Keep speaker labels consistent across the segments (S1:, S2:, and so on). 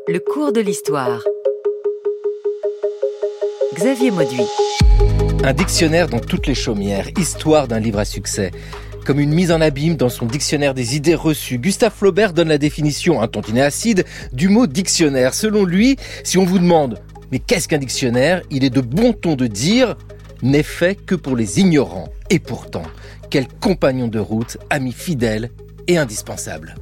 S1: Le cours de l'histoire. Xavier Mauduit.
S2: Un dictionnaire dans toutes les chaumières, histoire d'un livre à succès. Comme une mise en abîme dans son dictionnaire des idées reçues, Gustave Flaubert donne la définition, un tantinet acide, du mot dictionnaire. Selon lui, si on vous demande « mais qu'est-ce qu'un dictionnaire ?», il est de bon ton de dire « n'est fait que pour les ignorants ». Et pourtant, quel compagnon de route, ami fidèle et indispensable.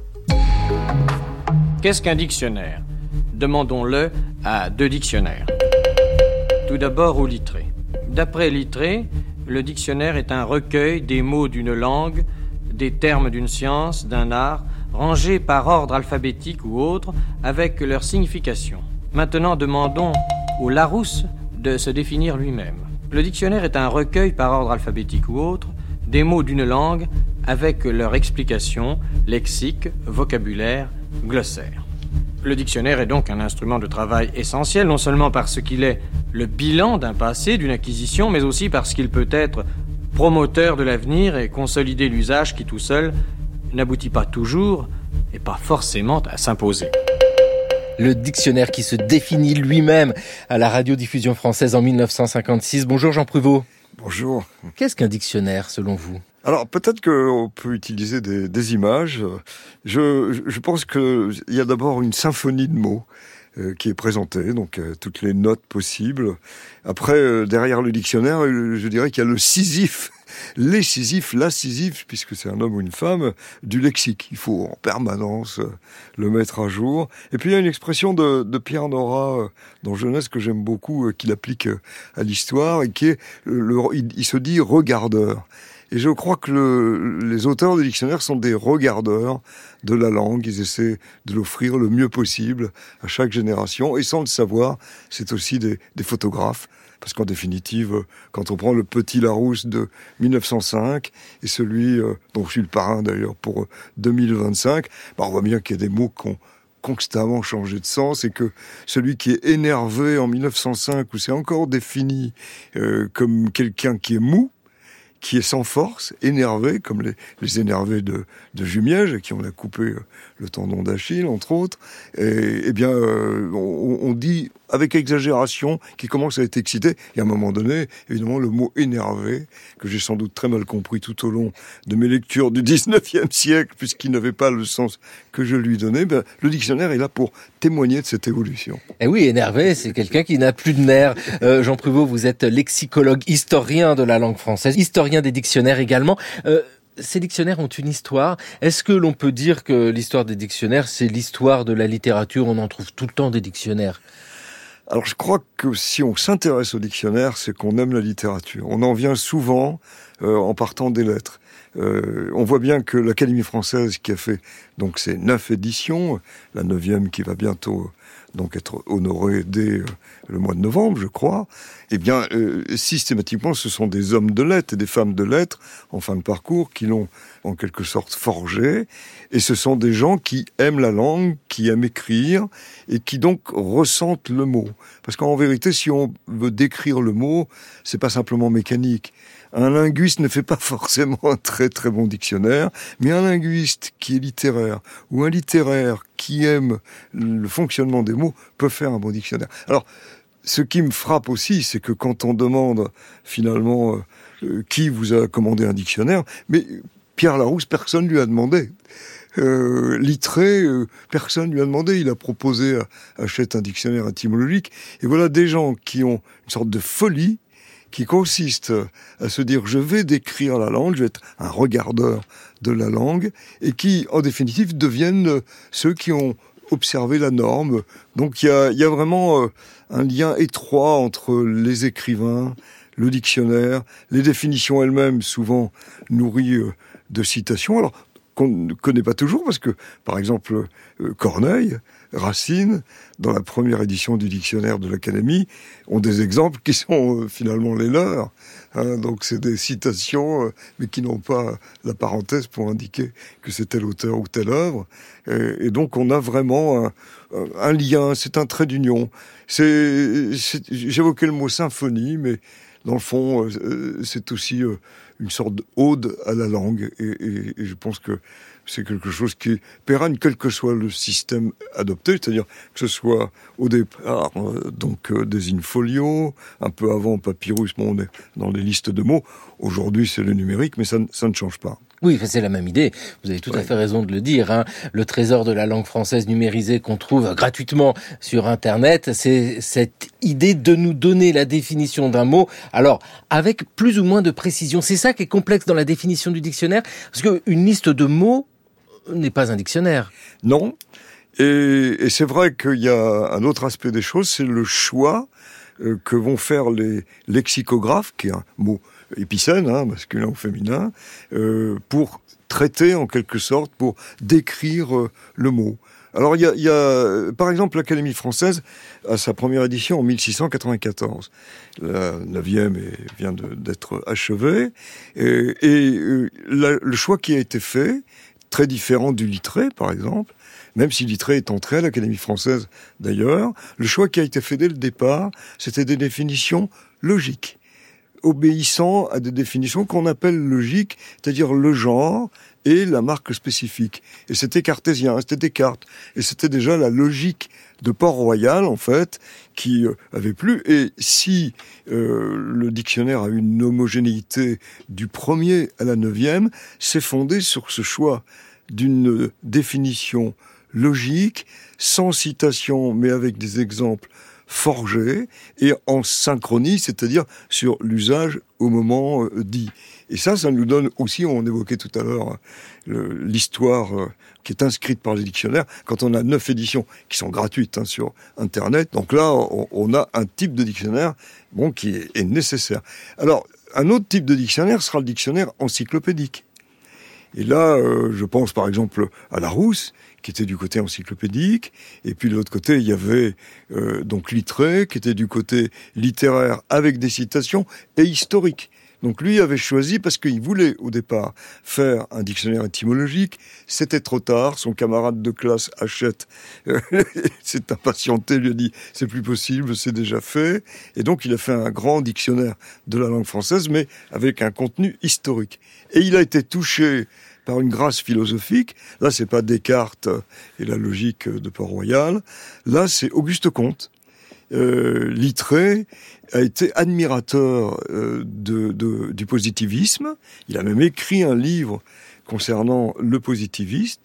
S3: Qu'est-ce qu'un dictionnaire ? Demandons-le à deux dictionnaires. Tout d'abord au Littré. D'après Littré, le dictionnaire est un recueil des mots d'une langue, des termes d'une science, d'un art, rangés par ordre alphabétique ou autre, avec leur signification. Maintenant, demandons au Larousse de se définir lui-même. Le dictionnaire est un recueil par ordre alphabétique ou autre, des mots d'une langue, avec leur explication, lexique, vocabulaire, glossaire. Le dictionnaire est donc un instrument de travail essentiel, non seulement parce qu'il est le bilan d'un passé, d'une acquisition, mais aussi parce qu'il peut être promoteur de l'avenir et consolider l'usage qui, tout seul, n'aboutit pas toujours et pas forcément à s'imposer.
S2: Le dictionnaire qui se définit lui-même à la radiodiffusion française en 1956. Bonjour Jean Pruvot.
S4: Bonjour.
S2: Qu'est-ce qu'un dictionnaire selon vous ?
S4: Alors peut-être qu'on peut utiliser des images. Je pense qu'il y a d'abord une symphonie de mots qui est présentée, donc toutes les notes possibles. Après, derrière le dictionnaire, je dirais qu'il y a le Sisyphe, la Sisyphe, puisque c'est un homme ou une femme, du lexique. Il faut en permanence le mettre à jour. Et puis il y a une expression de Pierre Nora dans Jeunesse que j'aime beaucoup, qu'il applique à l'histoire, et qui est, il se dit regardeur. Et je crois que les auteurs de dictionnaires sont des regardeurs de la langue. Ils essaient de l'offrir le mieux possible à chaque génération. Et sans le savoir, c'est aussi des photographes. Parce qu'en définitive, quand on prend le Petit Larousse de 1905 et celui dont je suis le parrain d'ailleurs pour 2025, on voit bien qu'il y a des mots qui ont constamment changé de sens, et que celui qui est énervé en 1905, où c'est encore défini comme quelqu'un qui est mou, qui est sans force, énervé, comme les énervés de Jumièges, qui on a coupé le tendon d'Achille, entre autres. Et bien, on dit avec exagération qui commence à être excité. Et à un moment donné, évidemment, le mot énervé, que j'ai sans doute très mal compris tout au long de mes lectures du 19e siècle, puisqu'il n'avait pas le sens que je lui donnais, le dictionnaire est là pour témoigner de cette évolution.
S2: Eh oui, énervé, c'est quelqu'un qui n'a plus de nerfs. Jean Pruvot, vous êtes lexicologue, historien de la langue française, historien des dictionnaires également. Ces dictionnaires ont une histoire. Est-ce que l'on peut dire que l'histoire des dictionnaires, c'est l'histoire de la littérature ? On en trouve tout le temps des dictionnaires.
S4: Alors je crois que si on s'intéresse au dictionnaire, c'est qu'on aime la littérature. On en vient souvent en partant des lettres. On voit bien que l'Académie française, qui a fait donc ses 9 éditions, la 9e qui va bientôt donc être honorée dès le mois de novembre, je crois, eh bien, systématiquement, ce sont des hommes de lettres et des femmes de lettres, en fin de parcours, qui l'ont en quelque sorte forgé. Et ce sont des gens qui aiment la langue, qui aiment écrire, et qui donc ressentent le mot. Parce qu'en vérité, si on veut décrire le mot, c'est pas simplement mécanique. Un linguiste ne fait pas forcément un très très bon dictionnaire, mais un linguiste qui est littéraire, ou un littéraire qui aime le fonctionnement des mots, peut faire un bon dictionnaire. Alors, ce qui me frappe aussi, c'est que quand on demande finalement qui vous a commandé un dictionnaire, mais Pierre Larousse, personne lui a demandé. Littré, personne lui a demandé. Il a proposé achète un dictionnaire étymologique. Et voilà des gens qui ont une sorte de folie qui consiste à se dire je vais décrire la langue, je vais être un regardeur de la langue, et qui, en définitive, deviennent ceux qui ont observé la norme. Donc il y a vraiment un lien étroit entre les écrivains, le dictionnaire, les définitions elles-mêmes, souvent nourries de citations, alors qu'on ne connaît pas toujours, parce que, par exemple, Corneille, Racine, dans la première édition du dictionnaire de l'Académie, ont des exemples qui sont finalement les leurs. Donc c'est des citations, mais qui n'ont pas la parenthèse pour indiquer que c'est tel auteur ou telle œuvre. Et donc on a vraiment un lien, c'est un trait d'union. J'évoquais le mot symphonie, mais dans le fond, c'est aussi une sorte d'ode à la langue. Et je pense que c'est quelque chose qui est pérenne, quel que soit le système adopté, c'est-à-dire que ce soit au départ des in-folio, un peu avant papyrus, on est dans les listes de mots. Aujourd'hui, c'est le numérique, mais ça ne change pas.
S2: Oui, c'est la même idée. Vous avez tout à fait raison de le dire, hein. Le trésor de la langue française numérisé qu'on trouve gratuitement sur Internet, c'est cette idée de nous donner la définition d'un mot, alors avec plus ou moins de précision. C'est ça qui est complexe dans la définition du dictionnaire, parce qu'une liste de mots n'est pas un dictionnaire.
S4: Non, et c'est vrai qu'il y a un autre aspect des choses, c'est le choix que vont faire les lexicographes, qui est un mot épicène, masculin ou féminin, pour traiter en quelque sorte, pour décrire le mot. Alors il y a par exemple l'Académie française à sa première édition en 1694. La 9e vient d'être achevée, le choix qui a été fait, très différent du Littré par exemple, même si Littré est entré à l'Académie française d'ailleurs, le choix qui a été fait dès le départ, c'était des définitions logiques, obéissant à des définitions qu'on appelle logiques, c'est-à-dire le genre et la marque spécifique. Et c'était cartésien, c'était Descartes. Et c'était déjà la logique de Port-Royal, en fait, qui avait plu. Et si le dictionnaire a une homogénéité du 1er à la 9e, c'est fondé sur ce choix d'une définition logique, sans citation, mais avec des exemples forgés et en synchronie, c'est-à-dire sur l'usage au moment dit. Et ça nous donne aussi, on évoquait tout à l'heure l'histoire qui est inscrite par les dictionnaires, quand on a 9 éditions qui sont gratuites sur Internet. Donc là, on a un type de dictionnaire qui est nécessaire. Alors, un autre type de dictionnaire sera le dictionnaire encyclopédique. Et là, je pense par exemple à Larousse, qui était du côté encyclopédique, et puis de l'autre côté, il y avait donc Littré, qui était du côté littéraire avec des citations, et historique. Donc lui avait choisi, parce qu'il voulait au départ faire un dictionnaire étymologique, c'était trop tard, son camarade de classe Hachette s'est impatienté, lui a dit « c'est plus possible, c'est déjà fait », et donc il a fait un grand dictionnaire de la langue française, mais avec un contenu historique. Et il a été touché par une grâce philosophique. Là, c'est pas Descartes et la logique de Port-Royal. Là, c'est Auguste Comte. Littré a été admirateur du positivisme. Il a même écrit un livre concernant le positivisme.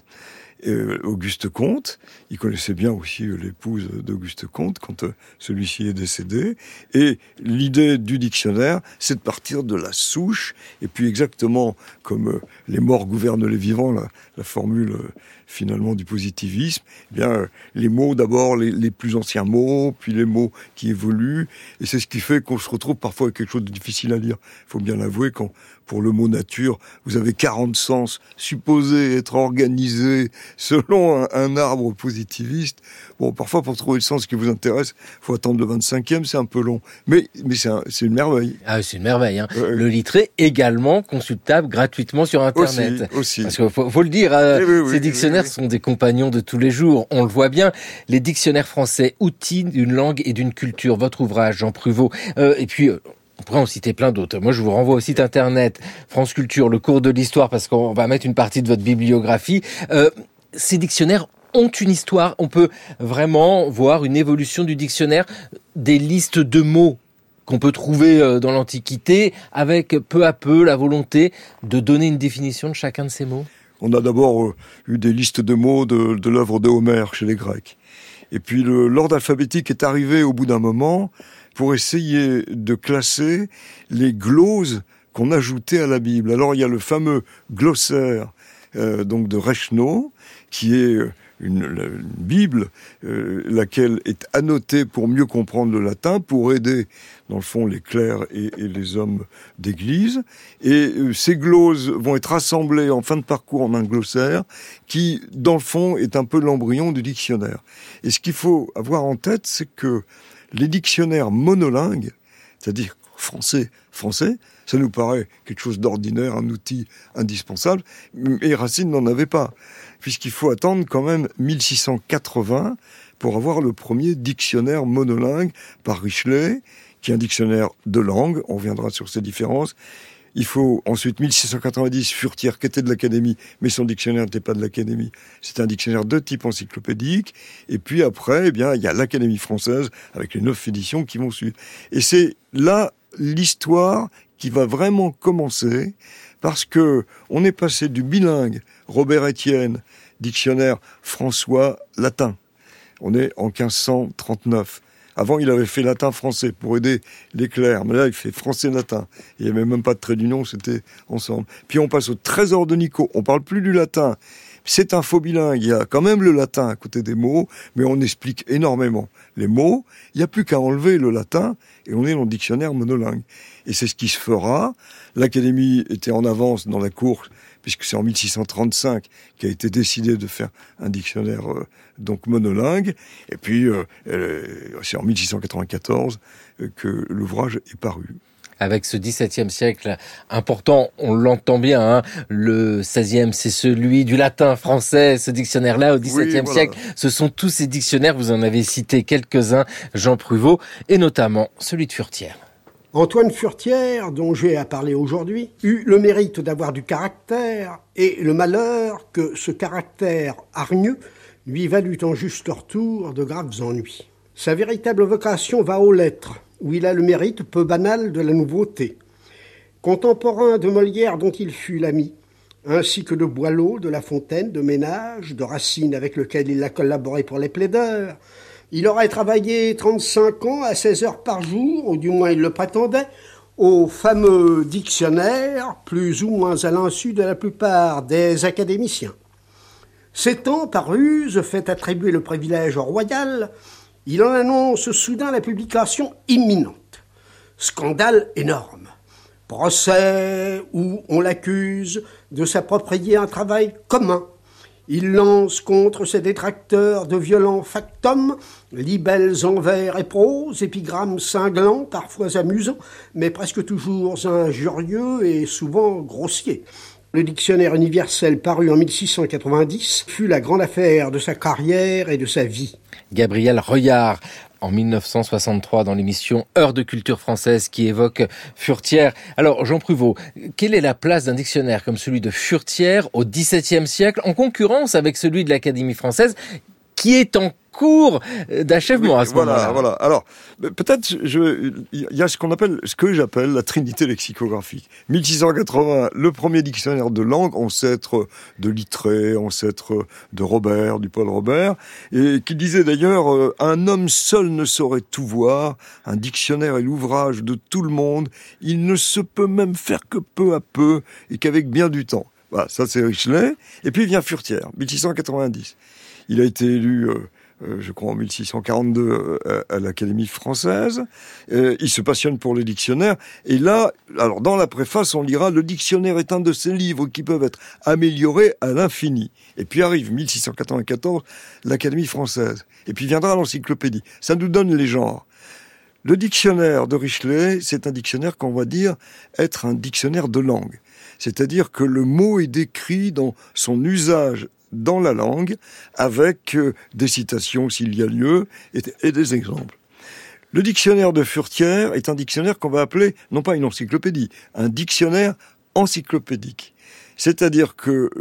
S4: Auguste Comte, il connaissait bien aussi l'épouse d'Auguste Comte quand celui-ci est décédé. Et l'idée du dictionnaire, c'est de partir de la souche, et puis exactement comme les morts gouvernent les vivants, la formule finalement du positivisme, eh bien les mots d'abord, les plus anciens mots, puis les mots qui évoluent, et c'est ce qui fait qu'on se retrouve parfois avec quelque chose de difficile à lire. Il faut bien l'avouer, quand pour le mot nature, vous avez 40 sens supposés être organisés selon un arbre positiviste. Bon, parfois, pour trouver le sens qui vous intéresse, il faut attendre le 25e, c'est un peu long. Mais c'est une merveille.
S2: Ah, c'est une merveille, hein. Le Littré, également consultable gratuitement sur Internet.
S4: Aussi.
S2: Parce qu'il faut le dire, ces dictionnaires sont des compagnons de tous les jours. On le voit bien. Les dictionnaires français, outils d'une langue et d'une culture. Votre ouvrage, Jean Pruvot. Et puis... on pourrait en citer plein d'autres. Moi, je vous renvoie au site internet France Culture, le cours de l'histoire, parce qu'on va mettre une partie de votre bibliographie. Ces dictionnaires ont une histoire. On peut vraiment voir une évolution du dictionnaire, des listes de mots qu'on peut trouver dans l'Antiquité, avec peu à peu la volonté de donner une définition de chacun de ces mots.
S4: On a d'abord eu des listes de mots de l'œuvre de Homère chez les Grecs. Et puis l'ordre alphabétique est arrivé au bout d'un moment pour essayer de classer les gloses qu'on ajoutait à la Bible. Alors il y a le fameux glossaire donc de Reichenau, qui est une Bible, laquelle est annotée pour mieux comprendre le latin, pour aider, dans le fond, les clercs et les hommes d'église. Et ces gloses vont être assemblées en fin de parcours en un glossaire, qui, dans le fond, est un peu l'embryon du dictionnaire. Et ce qu'il faut avoir en tête, c'est que les dictionnaires monolingues, c'est-à-dire français, ça nous paraît quelque chose d'ordinaire, un outil indispensable, et Racine n'en avait pas, puisqu'il faut attendre quand même 1680 pour avoir le premier dictionnaire monolingue par Richelet, qui est un dictionnaire de langue, on reviendra sur ces différences, Il faut ensuite 1690, Furetière, qui était de l'Académie, mais son dictionnaire n'était pas de l'Académie. C'est un dictionnaire de type encyclopédique. Et puis après, il y a l'Académie française avec les 9 éditions qui vont suivre. Et c'est là l'histoire qui va vraiment commencer, parce que on est passé du bilingue Robert Estienne, dictionnaire François latin. On est en 1539. Avant, il avait fait latin-français pour aider les clercs. Mais là, il fait français-latin. Il n'y avait même pas de trait d'union, c'était ensemble. Puis on passe au Trésor de Nico. On parle plus du latin. C'est un faux bilingue. Il y a quand même le latin à côté des mots, mais on explique énormément les mots. Il n'y a plus qu'à enlever le latin et on est dans le dictionnaire monolingue. Et c'est ce qui se fera. L'Académie était en avance dans la course, puisque c'est en 1635 qu'a été décidé de faire un dictionnaire donc monolingue. Et puis, c'est en 1694 que l'ouvrage est paru.
S2: Avec ce XVIIe siècle important, on l'entend bien, hein, le XVIe, c'est celui du latin français, ce dictionnaire-là, au XVIIe siècle. Ce sont tous ces dictionnaires, vous en avez cité quelques-uns, Jean Pruvot, et notamment celui de Furetière.
S5: Antoine Furetière, dont j'ai à parler aujourd'hui, eut le mérite d'avoir du caractère et le malheur que ce caractère hargneux lui valut en juste retour de graves ennuis. Sa véritable vocation va aux lettres, où il a le mérite peu banal de la nouveauté. Contemporain de Molière dont il fut l'ami, ainsi que de Boileau, de La Fontaine, de Ménage, de Racine avec lequel il a collaboré pour les plaideurs, il aurait travaillé 35 ans à 16 heures par jour, ou du moins il le prétendait, au fameux dictionnaire, plus ou moins à l'insu de la plupart des académiciens. S'étant, par ruse, fait attribuer le privilège royal, il en annonce soudain la publication imminente. Scandale énorme. Procès où on l'accuse de s'approprier un travail commun. Il lance contre ses détracteurs de violents factums, libelles en vers et prose, épigrammes cinglants, parfois amusants, mais presque toujours injurieux et souvent grossiers. Le dictionnaire universel paru en 1690 fut la grande affaire de sa carrière et de sa vie.
S2: Gabriel Royard, en 1963, dans l'émission Heure de culture française qui évoque Furetière. Alors, Jean Pruvot, quelle est la place d'un dictionnaire comme celui de Furetière au XVIIe siècle, en concurrence avec celui de l'Académie française, qui est en cours d'achèvement à ce moment-là?
S4: Voilà. Alors, peut-être, il y a ce que j'appelle la trinité lexicographique. 1680, le premier dictionnaire de langue, ancêtre de Littré, ancêtre de Robert, du Paul Robert, et qui disait d'ailleurs, un homme seul ne saurait tout voir, un dictionnaire est l'ouvrage de tout le monde, il ne se peut même faire que peu à peu, et qu'avec bien du temps. Voilà, ça c'est Richelet. Et puis vient Furetière, 1690. Il a été élu, je crois, en 1642 à l'Académie française. Il se passionne pour les dictionnaires. Et là, alors dans la préface, on lira « Le dictionnaire est un de ces livres qui peuvent être améliorés à l'infini ». Et puis arrive 1694, l'Académie française. Et puis viendra l'encyclopédie. Ça nous donne les genres. Le dictionnaire de Richelet, c'est un dictionnaire qu'on va dire être un dictionnaire de langue. C'est-à-dire que le mot est décrit dans son usage dans la langue, avec des citations s'il y a lieu, et des exemples. Le dictionnaire de Furetière est un dictionnaire qu'on va appeler, non pas une encyclopédie, un dictionnaire encyclopédique. C'est-à-dire que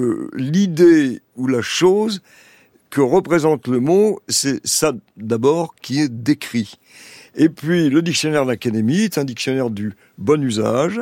S4: l'idée ou la chose que représente le mot, c'est ça d'abord qui est décrit. Et puis le dictionnaire de l'Académie est un dictionnaire du bon usage.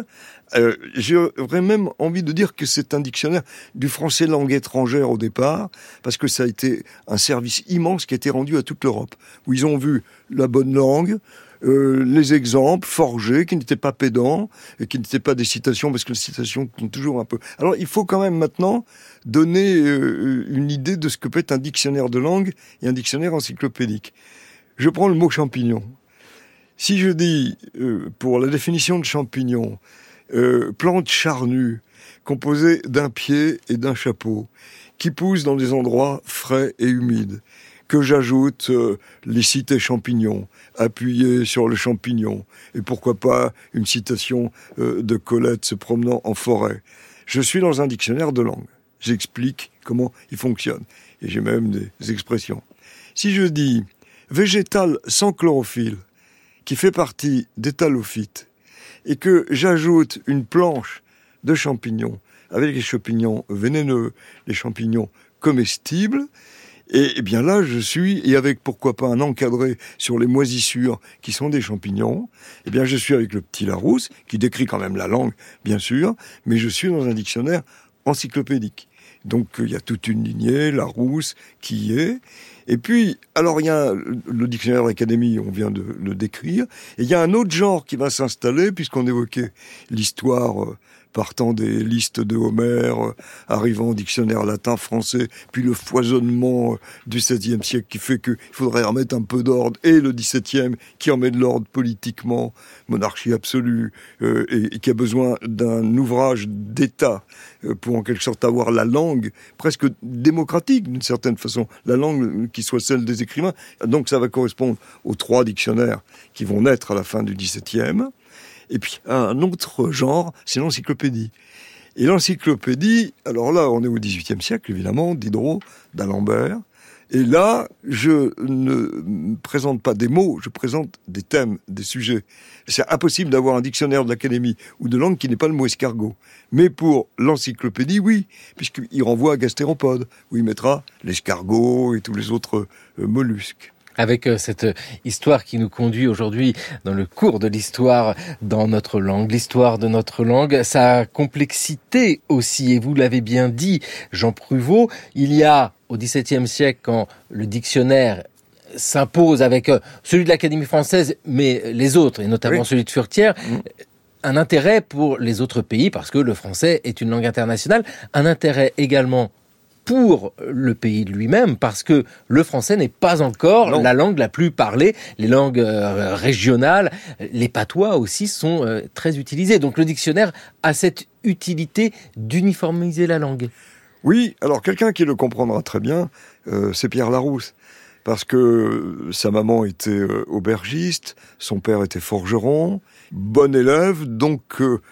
S4: J'aurais même envie de dire que c'est un dictionnaire du français langue étrangère au départ, parce que ça a été un service immense qui a été rendu à toute l'Europe, où ils ont vu la bonne langue, les exemples forgés, qui n'étaient pas pédants, et qui n'étaient pas des citations, parce que les citations comptent toujours un peu. Alors il faut quand même maintenant donner une idée de ce que peut être un dictionnaire de langue et un dictionnaire encyclopédique. Je prends le mot champignon. Si je dis, pour la définition de champignon, plante charnue, composée d'un pied et d'un chapeau, qui pousse dans des endroits frais et humides, que j'ajoute les cités champignons, appuyées sur le champignon, et pourquoi pas une citation de Colette se promenant en forêt. Je suis dans un dictionnaire de langue. J'explique comment il fonctionne, et j'ai même des expressions. Si je dis végétal sans chlorophylle, qui fait partie des thalophytes, et que j'ajoute une planche de champignons avec les champignons vénéneux, les champignons comestibles, et bien là, et avec pourquoi pas un encadré sur les moisissures qui sont des champignons, et bien je suis avec le petit Larousse, qui décrit quand même la langue, bien sûr, mais je suis dans un dictionnaire encyclopédique. Donc il y a toute une lignée, Larousse, qui y est. Et puis, alors il y a le dictionnaire d'Académie, on vient de le décrire, et il y a un autre genre qui va s'installer, puisqu'on évoquait l'histoire partant des listes de Homère, arrivant au dictionnaire latin-français, puis le foisonnement du XVIIe siècle qui fait qu'il faudrait remettre un peu d'ordre, et le XVIIe qui remet de l'ordre politiquement, monarchie absolue, et qui a besoin d'un ouvrage d'État pour en quelque sorte avoir la langue presque démocratique d'une certaine façon, la langue qui soit celle des écrivains. Donc ça va correspondre aux 3 dictionnaires qui vont naître à la fin du XVIIe. Et puis, un autre genre, c'est l'encyclopédie. Et l'encyclopédie, alors là, on est au XVIIIe siècle, évidemment, Diderot, d'Alembert. Et là, je ne présente pas des mots, je présente des thèmes, des sujets. C'est impossible d'avoir un dictionnaire de l'Académie ou de langue qui n'ait pas le mot escargot. Mais pour l'encyclopédie, oui, puisqu'il renvoie à Gastéropode, où il mettra l'escargot et tous les autres mollusques.
S2: Avec cette histoire qui nous conduit aujourd'hui dans le cours de l'histoire dans notre langue, l'histoire de notre langue, sa complexité aussi, et vous l'avez bien dit, Jean Pruvot, il y a au XVIIe siècle, quand le dictionnaire s'impose avec celui de l'Académie française, mais les autres, et notamment celui de Furetière, un intérêt pour les autres pays, parce que le français est une langue internationale, un intérêt également pour le pays de lui-même, parce que le français n'est pas encore la langue la plus parlée. Les langues régionales, les patois aussi sont très utilisées. Donc le dictionnaire a cette utilité d'uniformiser la langue.
S4: Oui, alors quelqu'un qui le comprendra très bien, c'est Pierre Larousse. Parce que sa maman était aubergiste, son père était forgeron, bon élève, donc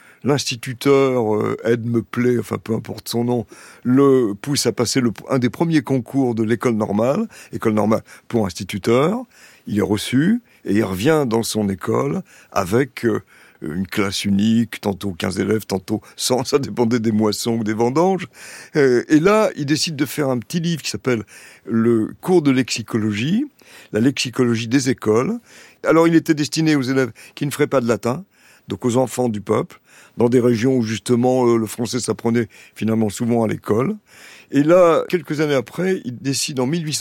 S4: l'instituteur Edme Play, enfin peu importe son nom, le pousse à passer un des premiers concours de l'école normale pour instituteur. Il est reçu et il revient dans son école avec une classe unique, tantôt 15 élèves, tantôt 100, ça dépendait des moissons ou des vendanges. Et là, il décide de faire un petit livre qui s'appelle le cours de lexicologie, la lexicologie des écoles. Alors, il était destiné aux élèves qui ne feraient pas de latin, donc aux enfants du peuple, dans des régions où justement le français s'apprenait finalement souvent à l'école. Et là, quelques années après, il décide en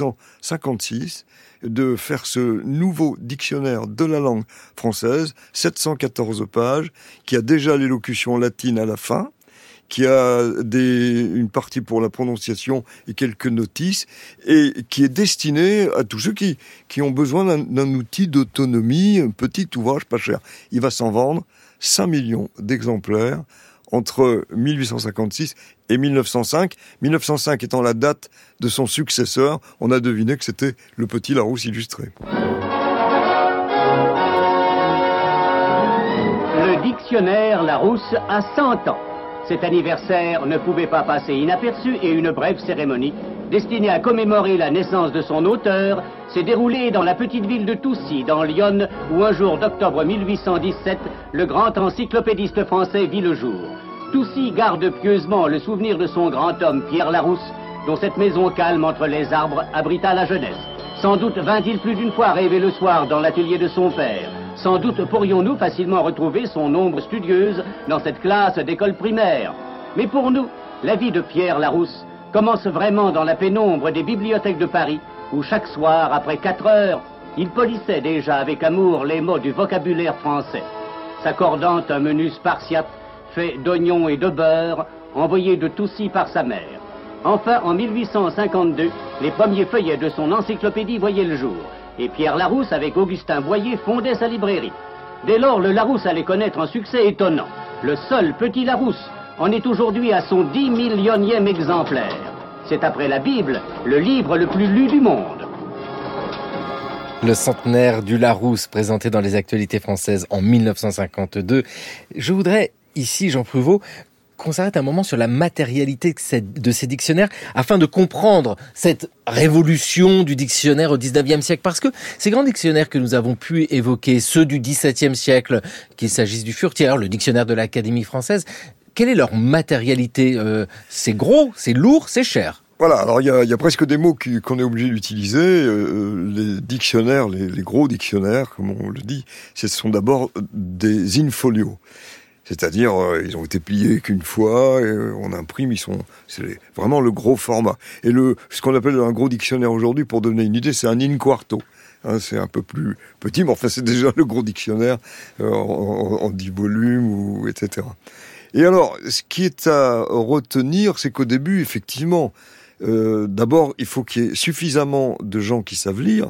S4: 1856 de faire ce nouveau dictionnaire de la langue française, 714 pages, qui a déjà l'élocution latine à la fin, qui a une partie pour la prononciation et quelques notices, et qui est destiné à tous ceux qui ont besoin d'un outil d'autonomie, un petit ouvrage pas cher. Il va s'en vendre 5 millions d'exemplaires entre 1856 et 1905. 1905 étant la date de son successeur, on a deviné que c'était le petit Larousse illustré.
S6: Le dictionnaire Larousse a 100 ans. Cet anniversaire ne pouvait pas passer inaperçu et une brève cérémonie, destinée à commémorer la naissance de son auteur, s'est déroulée dans la petite ville de Toucy, dans l'Yonne, où un jour d'octobre 1817, le grand encyclopédiste français vit le jour. Toucy garde pieusement le souvenir de son grand homme Pierre Larousse, dont cette maison calme entre les arbres abrita la jeunesse. Sans doute vint-il plus d'une fois rêver le soir dans l'atelier de son père. Sans doute pourrions-nous facilement retrouver son ombre studieuse dans cette classe d'école primaire. Mais pour nous, la vie de Pierre Larousse commence vraiment dans la pénombre des bibliothèques de Paris, où chaque soir, après 4 heures, il polissait déjà avec amour les mots du vocabulaire français, s'accordant un menu spartiate fait d'oignons et de beurre, envoyé de Toucy par sa mère. Enfin, en 1852, les premiers feuillets de son encyclopédie voyaient le jour, et Pierre Larousse, avec Augustin Boyer, fondait sa librairie. Dès lors, le Larousse allait connaître un succès étonnant. Le seul petit Larousse en est aujourd'hui à son 10 millionième exemplaire. C'est après la Bible, le livre le plus lu du monde.
S2: Le centenaire du Larousse, présenté dans les actualités françaises en 1952. Je voudrais ici, Jean Pruvot, qu'on s'arrête un moment sur la matérialité de ces dictionnaires afin de comprendre cette révolution du dictionnaire au 19e siècle. Parce que ces grands dictionnaires que nous avons pu évoquer, ceux du XVIIe siècle, qu'il s'agisse du Furtière, le dictionnaire de l'Académie française, quelle est leur matérialité ? C'est gros, c'est lourd, c'est cher.
S4: Voilà, alors il y a presque des mots qu'on est obligé d'utiliser. Les dictionnaires, les gros dictionnaires, comme on le dit, ce sont d'abord des in-folio. C'est-à-dire, ils ont été pliés qu'une fois, et on imprime, c'est vraiment le gros format. Et ce qu'on appelle un gros dictionnaire aujourd'hui, pour donner une idée, c'est un in-quarto. C'est un peu plus petit, mais enfin c'est déjà le gros dictionnaire en 10 volumes, etc. Et alors, ce qui est à retenir, c'est qu'au début, effectivement, d'abord, il faut qu'il y ait suffisamment de gens qui savent lire,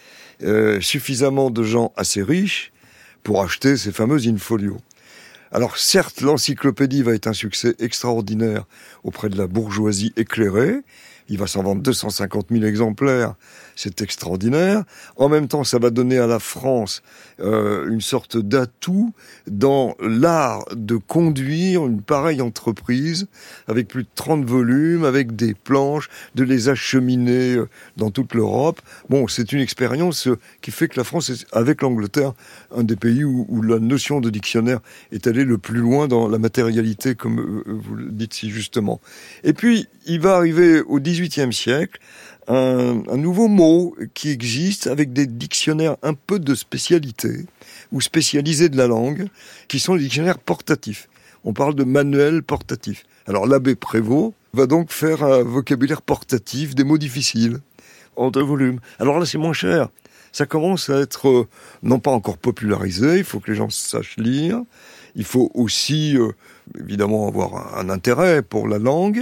S4: suffisamment de gens assez riches pour acheter ces fameux in-folio. Alors certes, l'encyclopédie va être un succès extraordinaire auprès de la bourgeoisie éclairée. Il va s'en vendre 250 000 exemplaires, c'est extraordinaire. En même temps, ça va donner à la France une sorte d'atout dans l'art de conduire une pareille entreprise avec plus de 30 volumes, avec des planches, de les acheminer dans toute l'Europe. Bon, c'est une expérience qui fait que la France est, avec l'Angleterre, un des pays où la notion de dictionnaire est allée le plus loin dans la matérialité, comme vous le dites si justement. Et puis, il va arriver au XVIIIe siècle un nouveau mot qui existe avec des dictionnaires un peu de spécialité ou spécialisés de la langue, qui sont les dictionnaires portatifs. On parle de manuels portatifs. Alors l'abbé Prévost va donc faire un vocabulaire portatif, des mots difficiles, en 2 volumes. Alors là, c'est moins cher. Ça commence à être, non pas encore popularisé, il faut que les gens sachent lire. Il faut aussi, évidemment, avoir un intérêt pour la langue.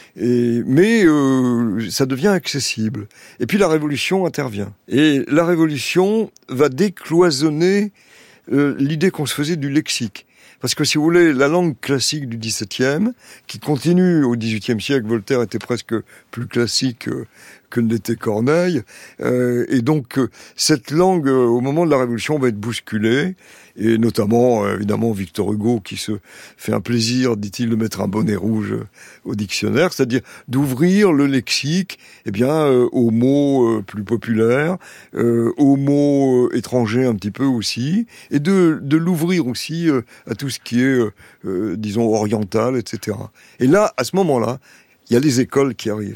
S4: Mais ça devient accessible. Et puis la Révolution intervient. Et la Révolution va décloisonner l'idée qu'on se faisait du lexique. Parce que si vous voulez, la langue classique du XVIIe, qui continue au XVIIIe siècle, Voltaire était presque plus classique que ne l'était Corneille, et donc cette langue, au moment de la Révolution, va être bousculée, et notamment, évidemment, Victor Hugo, qui se fait un plaisir, dit-il, de mettre un bonnet rouge au dictionnaire, c'est-à-dire d'ouvrir le lexique, aux mots plus populaires, aux mots étrangers un petit peu aussi, et de l'ouvrir aussi à tout ce qui est, disons, oriental, etc. Et là, à ce moment-là, il y a les écoles qui arrivent.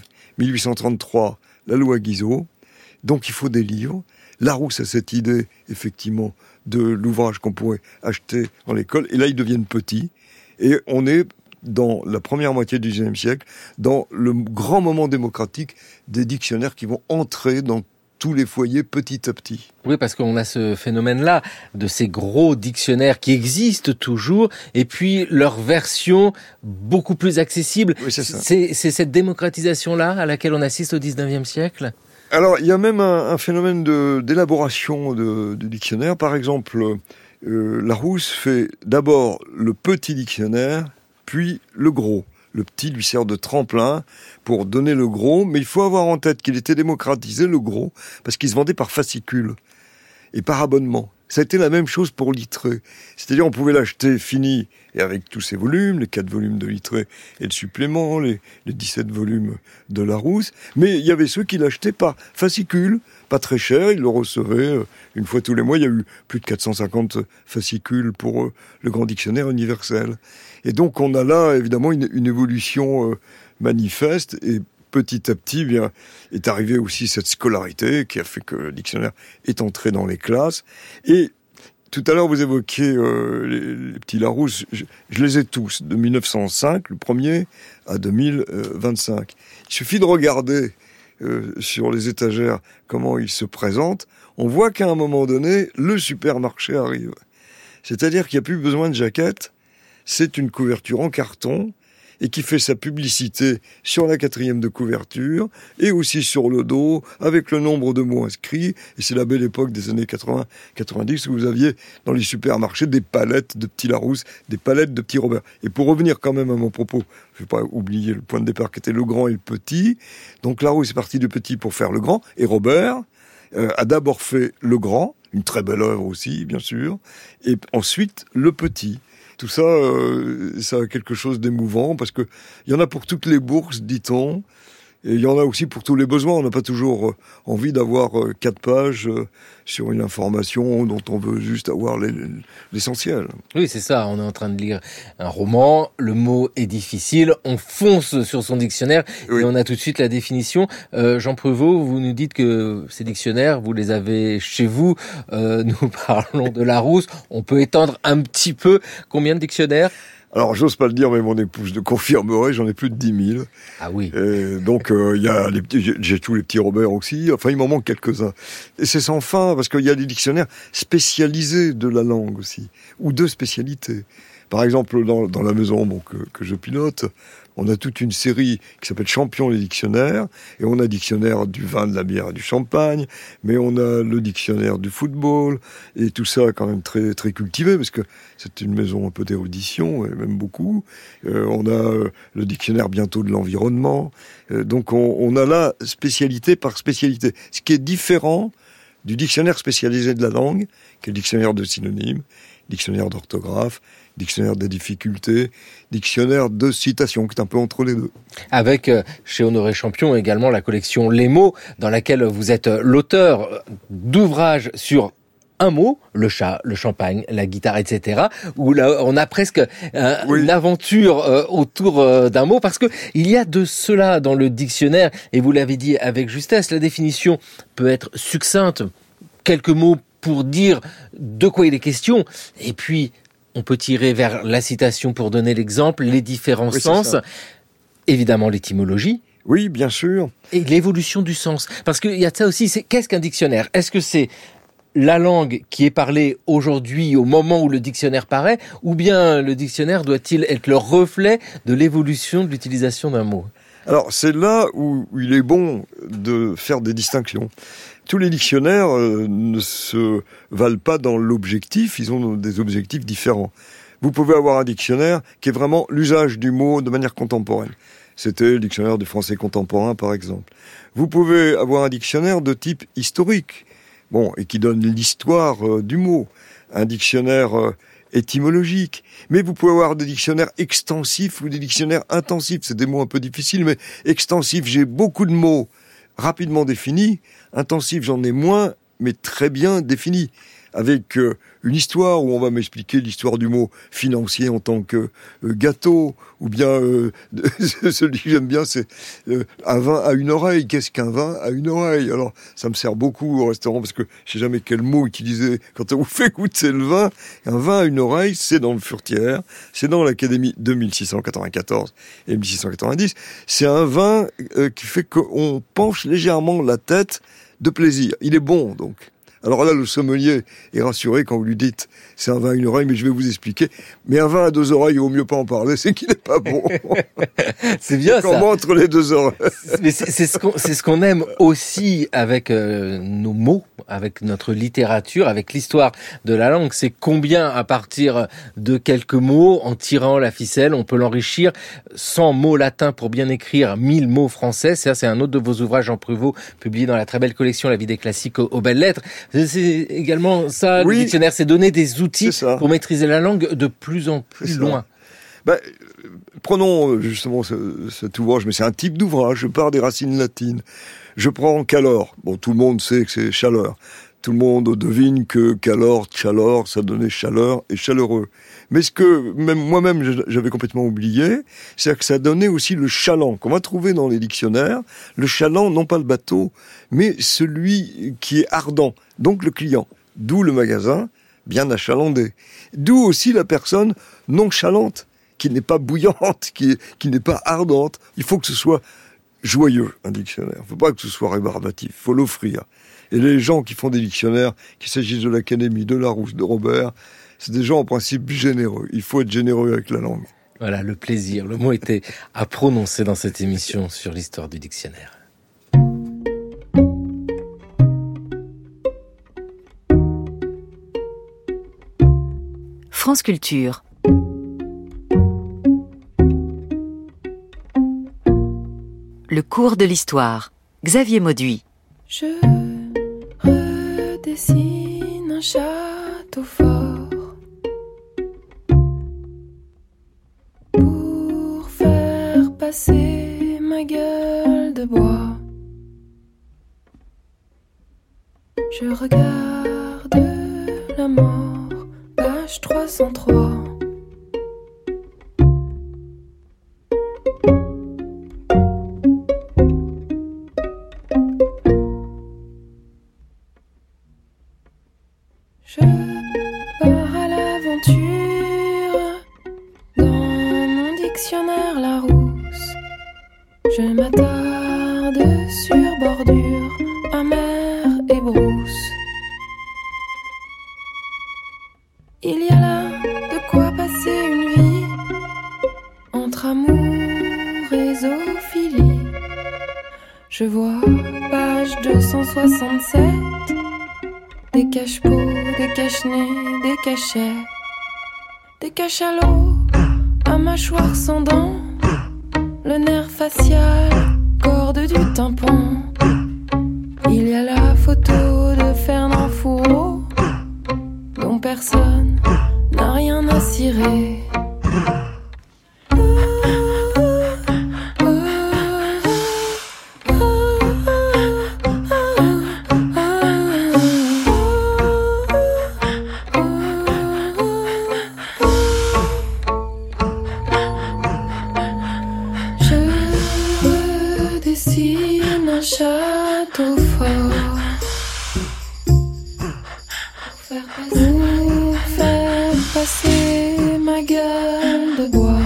S4: 1833, la loi Guizot, donc il faut des livres. Larousse a cette idée, effectivement, de l'ouvrage qu'on pourrait acheter dans l'école, et là ils deviennent petits, et on est dans la première moitié du XIXe siècle, dans le grand moment démocratique des dictionnaires qui vont entrer dans tous les foyers petit à petit.
S2: Oui, parce qu'on a ce phénomène-là de ces gros dictionnaires qui existent toujours, et puis leur version beaucoup plus accessible.
S4: Oui, c'est ça.
S2: C'est cette démocratisation-là à laquelle on assiste au XIXe siècle ?
S4: Alors, il y a même un phénomène d'élaboration du dictionnaire. Par exemple, Larousse fait d'abord le petit dictionnaire, puis le gros. Le petit lui sert de tremplin pour donner le gros, mais il faut avoir en tête qu'il était démocratisé, le gros, parce qu'il se vendait par fascicule et par abonnement. Ça a été la même chose pour Littré. C'est-à-dire, on pouvait l'acheter fini, et avec tous ses volumes, les 4 volumes de Littré et le supplément, les 17 volumes de Larousse. Mais il y avait ceux qui l'achetaient par fascicule, pas très cher, ils le recevaient une fois tous les mois. Il y a eu plus de 450 fascicules pour le Grand Dictionnaire universel. Et donc, on a là, évidemment, une évolution manifeste, et petit à petit, est arrivée aussi cette scolarité qui a fait que le dictionnaire est entré dans les classes. Et tout à l'heure, vous évoquiez les petits Larousse. Je les ai tous, de 1905, le premier, à 2025. Il suffit de regarder sur les étagères comment ils se présentent. On voit qu'à un moment donné, le supermarché arrive. C'est-à-dire qu'il n'y a plus besoin de jaquette. C'est une couverture en carton, et qui fait sa publicité sur la 4e de couverture, et aussi sur le dos, avec le nombre de mots inscrits. Et c'est la belle époque des années 80-90, où vous aviez dans les supermarchés des palettes de petits Larousse, des palettes de petits Robert. Et pour revenir quand même à mon propos, je ne vais pas oublier le point de départ qui était le grand et le petit. Donc Larousse est parti du petit pour faire le grand, et Robert a d'abord fait le grand, une très belle œuvre aussi, bien sûr, et ensuite le petit. Tout ça, ça a quelque chose d'émouvant, parce que il y en a pour toutes les bourses, dit-on, et il y en a aussi pour tous les besoins. On n'a pas toujours envie d'avoir 4 pages sur une information dont on veut juste avoir l'essentiel.
S2: Oui, c'est ça. On est en train de lire un roman. Le mot est difficile. On fonce sur son dictionnaire et on a tout de suite la définition. Jean Prévost, vous nous dites que ces dictionnaires, vous les avez chez vous. Nous parlons de Larousse. On peut étendre un petit peu. Combien de dictionnaires ?
S4: Alors, j'ose pas le dire, mais mon épouse le confirmerait, j'en ai plus de 10 000.
S2: Ah oui.
S4: Donc, il y a j'ai tous les petits Robert aussi. Enfin, il m'en manque quelques-uns. Et c'est sans fin, parce qu'il y a des dictionnaires spécialisés de la langue aussi, ou de spécialités. Par exemple, dans la maison que je pilote, on a toute une série qui s'appelle Champion les dictionnaires, et on a dictionnaire du vin, de la bière et du champagne, mais on a le dictionnaire du football, et tout ça quand même très, très cultivé, parce que c'est une maison un peu d'érudition, et même beaucoup. On a le dictionnaire bientôt de l'environnement. Donc on a là spécialité par spécialité. Ce qui est différent du dictionnaire spécialisé de la langue, qui est le dictionnaire de synonymes, dictionnaire d'orthographe, dictionnaire des difficultés, dictionnaire de citation, qui est un peu entre les deux.
S2: Avec, chez Honoré Champion, également la collection Les mots, dans laquelle vous êtes l'auteur d'ouvrages sur un mot, le chat, le champagne, la guitare, etc., où là, on a presque une aventure autour d'un mot, parce que il y a de cela dans le dictionnaire, et vous l'avez dit avec justesse, la définition peut être succincte, quelques mots pour dire de quoi il est question, et puis on peut tirer vers la citation pour donner l'exemple, les différents sens, évidemment l'étymologie.
S4: Oui, bien sûr.
S2: Et l'évolution du sens. Parce qu'il y a de ça aussi, qu'est-ce qu'un dictionnaire ? Est-ce que c'est la langue qui est parlée aujourd'hui au moment où le dictionnaire paraît, ou bien le dictionnaire doit-il être le reflet de l'évolution de l'utilisation d'un mot ?
S4: Alors, c'est là où il est bon de faire des distinctions. Tous les dictionnaires ne se valent pas dans l'objectif, ils ont des objectifs différents. Vous pouvez avoir un dictionnaire qui est vraiment l'usage du mot de manière contemporaine. C'était le dictionnaire du français contemporain, par exemple. Vous pouvez avoir un dictionnaire de type historique, et qui donne l'histoire du mot. Un dictionnaire étymologique. Mais vous pouvez avoir des dictionnaires extensifs ou des dictionnaires intensifs. C'est des mots un peu difficiles, mais extensifs, j'ai beaucoup de mots rapidement définis. Intensifs, j'en ai moins, mais très bien définis. Avec une histoire où on va m'expliquer l'histoire du mot financier en tant que gâteau, ou bien celui que j'aime bien, c'est un vin à une oreille. Qu'est-ce qu'un vin à une oreille ? Alors, ça me sert beaucoup au restaurant, parce que je sais jamais quel mot utiliser quand on vous fait goûter le vin. Un vin à une oreille, c'est dans le Furtière, c'est dans l'Académie de 1694 et 1690. C'est un vin qui fait qu'on penche légèrement la tête de plaisir. Il est bon, donc. Alors là, le sommelier est rassuré quand vous lui dites « c'est un vin à une oreille, mais je vais vous expliquer ». Mais un vin à 2 oreilles, il vaut mieux pas en parler, c'est qu'il n'est pas bon.
S2: C'est bien ça.
S4: Comment entre les 2 oreilles.
S2: Mais c'est ce qu'on aime aussi avec nos mots, avec notre littérature, avec l'histoire de la langue. C'est combien, à partir de quelques mots, en tirant la ficelle, on peut l'enrichir. 100 mots latins pour bien écrire 1000 mots français. Ça, c'est un autre de vos ouvrages, Jean Prévost, publié dans la très belle collection La vie des classiques aux belles lettres. C'est également ça, le dictionnaire, c'est donner des outils pour maîtriser la langue de plus en plus loin.
S4: Prenons justement cet ouvrage, mais c'est un type d'ouvrage. Je pars des racines latines. Je prends calor. Tout le monde sait que c'est chaleur. Tout le monde devine que calor, chalor, ça donnait chaleur et chaleureux. Mais ce que même moi-même j'avais complètement oublié, c'est que ça donnait aussi le chaland, qu'on va trouver dans les dictionnaires. Le chaland, non pas le bateau, mais celui qui est ardent, donc le client. D'où le magasin, bien achalandé. D'où aussi la personne nonchalante, qui n'est pas bouillante, qui n'est pas ardente. Il faut que ce soit joyeux, un dictionnaire. Il ne faut pas que ce soit rébarbatif, il faut l'offrir. Et les gens qui font des dictionnaires, qu'il s'agisse de l'Académie, de Larousse, de Robert, c'est des gens en principe généreux. Il faut être généreux avec la langue.
S2: Voilà, le plaisir. Le mot était à prononcer dans cette émission sur l'histoire du dictionnaire.
S1: France Culture. Le cours de l'histoire. Xavier Mauduit.
S7: Je redessine un château fort passer ma gueule de bois. Je regarde la mort, page 303. Je pars à l'aventure dans mon dictionnaire Larousse. Je m'attarde sur bordure, amère et brousse. Il y a là de quoi passer une vie entre amour et zoophilie. Je vois page 267. Des cache-pots, des cache-nez, des cachets, des cachalots à mâchoire sans dents, le nerf facial, corde du tympan. Il y a la photo de Fernand Fourreau, dont personne n'a rien à cirer. Château fort pour faire passer ma gueule de bois.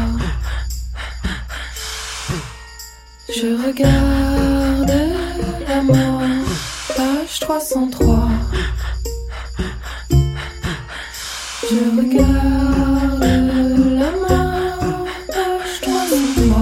S7: Je regarde la mort, page 303. Je regarde la mort, page 303.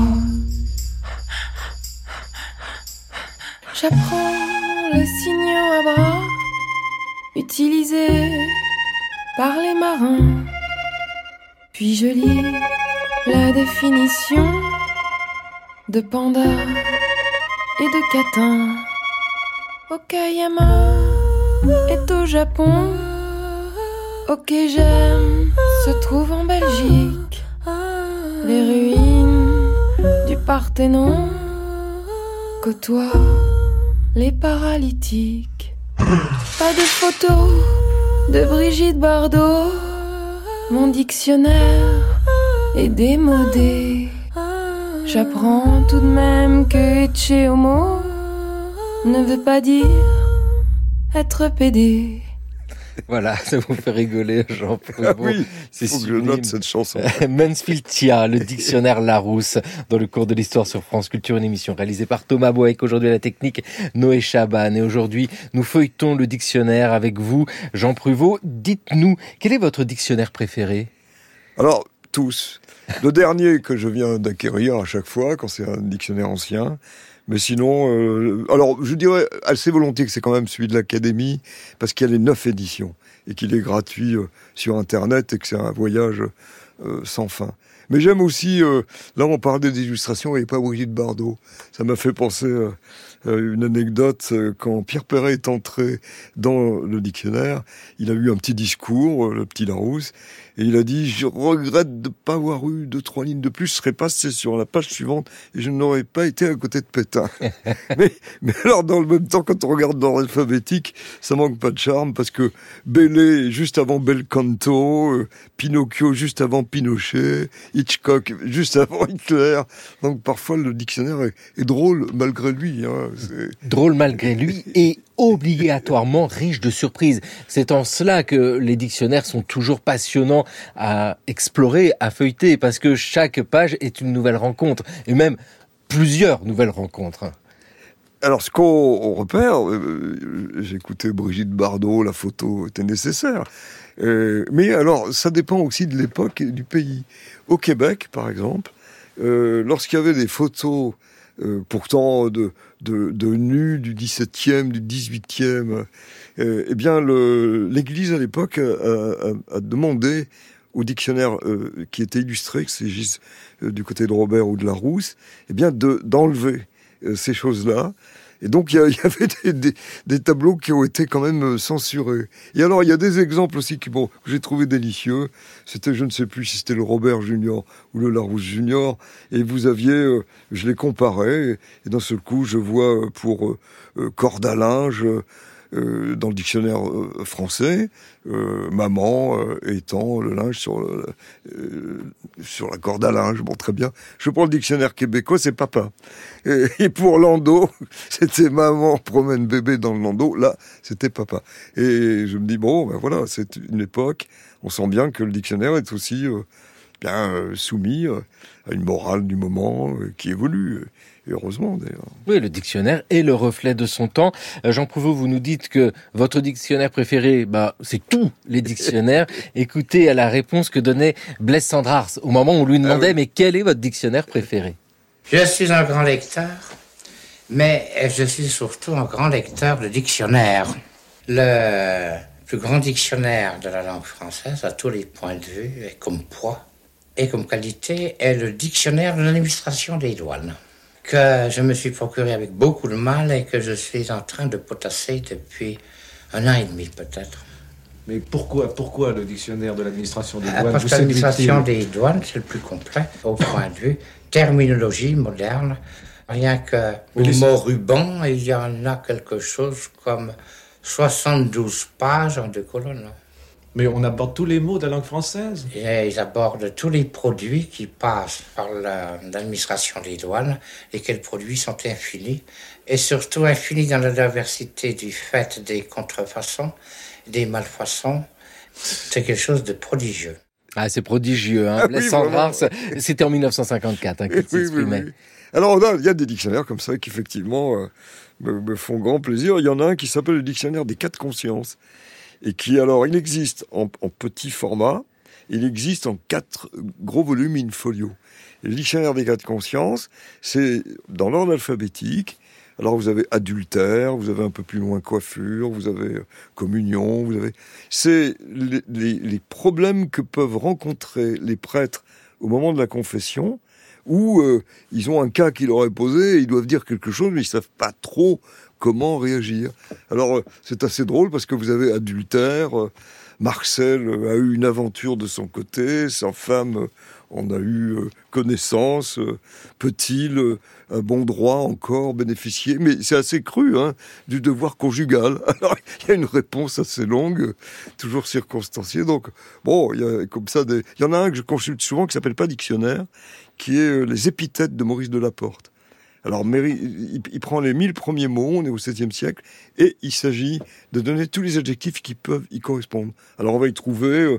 S7: J'apprends les signaux à bras utilisés par les marins. Puis je lis la définition de panda et de catin. Okayama est au Japon. Okegem se trouve en Belgique. Les ruines du Parthénon côtoient les paralytiques. Pas de photos de Brigitte Bardot. Mon dictionnaire est démodé. J'apprends tout de même que etche homo ne veut pas dire être pédé.
S2: Voilà, ça vous fait rigoler, Jean Prouvost.
S4: Ah oui,
S2: c'est
S4: faut que je note cette chanson.
S2: Mansfield Tia, le dictionnaire Larousse, dans le cours de l'histoire sur France Culture, une émission réalisée par Thomas Boek. Aujourd'hui à la technique, Noé Chaban. Et aujourd'hui, nous feuilletons le dictionnaire avec vous, Jean Prouvost. Dites-nous, quel est votre dictionnaire préféré ?
S4: Alors, tous. Le dernier que je viens d'acquérir à chaque fois, quand c'est un dictionnaire ancien. Mais sinon, alors je dirais assez volontiers que c'est quand même celui de l'Académie, parce qu'il y a les 9 éditions, et qu'il est gratuit sur Internet, et que c'est un voyage sans fin. Mais j'aime aussi, là on parlait des illustrations, et pas Brigitte Bardot. Ça m'a fait penser une anecdote, quand Pierre Perret est entré dans le dictionnaire, il a eu un petit discours, le petit Larousse, et il a dit « Je regrette de ne pas avoir eu 2-3 lignes de plus, je serais passé sur la page suivante et je n'aurais pas été à côté de Pétain. » mais alors, dans le même temps, quand on regarde dans l'alphabétique, ça manque pas de charme, parce que Bellé juste avant Belcanto, Pinocchio juste avant Pinochet, Hitchcock juste avant Hitler. Donc parfois, le dictionnaire est drôle malgré lui. Hein.
S2: Drôle malgré lui et obligatoirement riche de surprises. C'est en cela que les dictionnaires sont toujours passionnants à explorer, à feuilleter, parce que chaque page est une nouvelle rencontre, et même plusieurs nouvelles rencontres.
S4: Alors, ce qu'on repère, j'écoutais Brigitte Bardot, la photo était nécessaire. Mais alors, ça dépend aussi de l'époque et du pays. Au Québec, par exemple, lorsqu'il y avait des photos pourtant de nus du 17e, du 18e, eh bien l'Église à l'époque a demandé au dictionnaire qui était illustré, que c'est du côté de Robert ou de Larousse, eh bien d'enlever ces choses-là. Et donc, il y avait des tableaux qui ont été quand même censurés. Et alors, il y a des exemples aussi que j'ai trouvé délicieux. C'était, je ne sais plus si c'était le Robert Junior ou le Larousse Junior. Et vous aviez, je les comparais. Et d'un seul coup, je vois pour corde à linge, dans le dictionnaire français, maman étant le linge sur la corde à linge. Bon, très bien. Je prends le dictionnaire québécois, c'est papa. Et pour Landau, c'était maman promène bébé dans le landau. Là, c'était papa. Et je me dis, bon, ben voilà, c'est une époque. On sent bien que le dictionnaire est aussi soumis à une morale du moment qui évolue. Et heureusement, d'ailleurs.
S2: Oui, le dictionnaire est le reflet de son temps. Jean Prouvost, vous nous dites que votre dictionnaire préféré, c'est tous les dictionnaires. Écoutez à la réponse que donnait Blaise Cendrars au moment où on lui demandait, mais quel est votre dictionnaire préféré?
S8: Je suis un grand lecteur, mais je suis surtout un grand lecteur de dictionnaires. Le plus grand dictionnaire de la langue française, à tous les points de vue, et comme poids et comme qualité, est le dictionnaire de l'administration des douanes, que je me suis procuré avec beaucoup de mal et que je suis en train de potasser depuis 1 an et demi peut-être.
S9: Mais pourquoi le dictionnaire de l'administration des douanes?
S8: Parce que l'administration des douanes, c'est le plus complet au point de vue terminologie moderne. Rien que au mot ruban, il y en a quelque chose comme 72 pages en 2 colonnes.
S9: Mais on aborde tous les mots de la langue française.
S8: Et ils abordent tous les produits qui passent par l'administration des douanes, lesquels produits sont infinis, et surtout infinis dans la diversité du fait des contrefaçons, des malfaçons. C'est quelque chose de prodigieux.
S2: Ah, c'est prodigieux, hein. Blaise Cendrars, c'était en 1954 qu'il s'exprimait.
S4: Oui. Alors, il y a des dictionnaires comme ça qui, effectivement, me font grand plaisir. Il y en a un qui s'appelle le dictionnaire des 4 consciences. Et qui, alors, il existe en petit format, il existe en 4 gros volumes in folio. Et le dictionnaire des 4 consciences, c'est dans l'ordre alphabétique. Alors, vous avez adultère, vous avez un peu plus loin coiffure, vous avez communion, c'est les problèmes que peuvent rencontrer les prêtres au moment de la confession, où ils ont un cas qui leur est posé, et ils doivent dire quelque chose, mais ils savent pas trop comment réagir. Alors, c'est assez drôle parce que vous avez adultère, Marcel a eu une aventure de son côté, sa femme en a eu connaissance, peut-il un bon droit encore bénéficier? Mais c'est assez cru, du devoir conjugal. Alors, il y a une réponse assez longue, toujours circonstanciée. Donc, bon, il y a comme ça il y en a un que je consulte souvent qui s'appelle pas dictionnaire, qui est les épithètes de Maurice Delaporte. Alors, il prend les 1000 premiers mots, on est au XVIIe siècle, et il s'agit de donner tous les adjectifs qui peuvent y correspondre. Alors, on va y trouver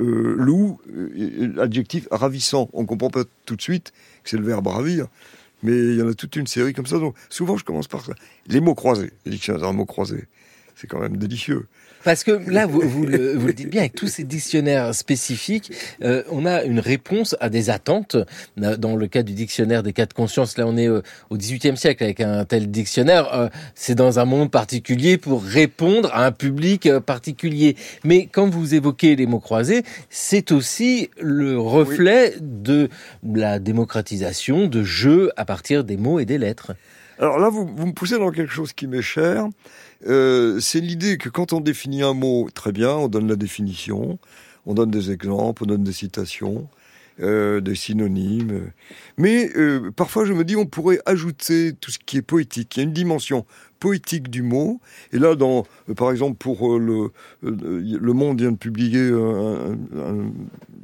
S4: loup, adjectif ravissant. On ne comprend pas tout de suite que c'est le verbe ravir, mais il y en a toute une série comme ça. Donc, souvent, je commence par ça. Les mots croisés, les dictionnaires de mots croisés, c'est quand même délicieux.
S2: Parce que là, vous le dites bien, avec tous ces dictionnaires spécifiques, on a une réponse à des attentes. Dans le cas du dictionnaire des 4 consciences, là on est au XVIIIe siècle avec un tel dictionnaire. C'est dans un monde particulier pour répondre à un public particulier. Mais quand vous évoquez les mots croisés, c'est aussi le reflet de la démocratisation de jeux à partir des mots et des lettres.
S4: Alors là, vous me poussez dans quelque chose qui m'est cher. C'est l'idée que quand on définit un mot, très bien, on donne la définition, on donne des exemples, on donne des citations, des synonymes. Mais parfois, je me dis, on pourrait ajouter tout ce qui est poétique. Il y a une dimension poétique du mot. Et là, par exemple, pour le Monde vient de publier un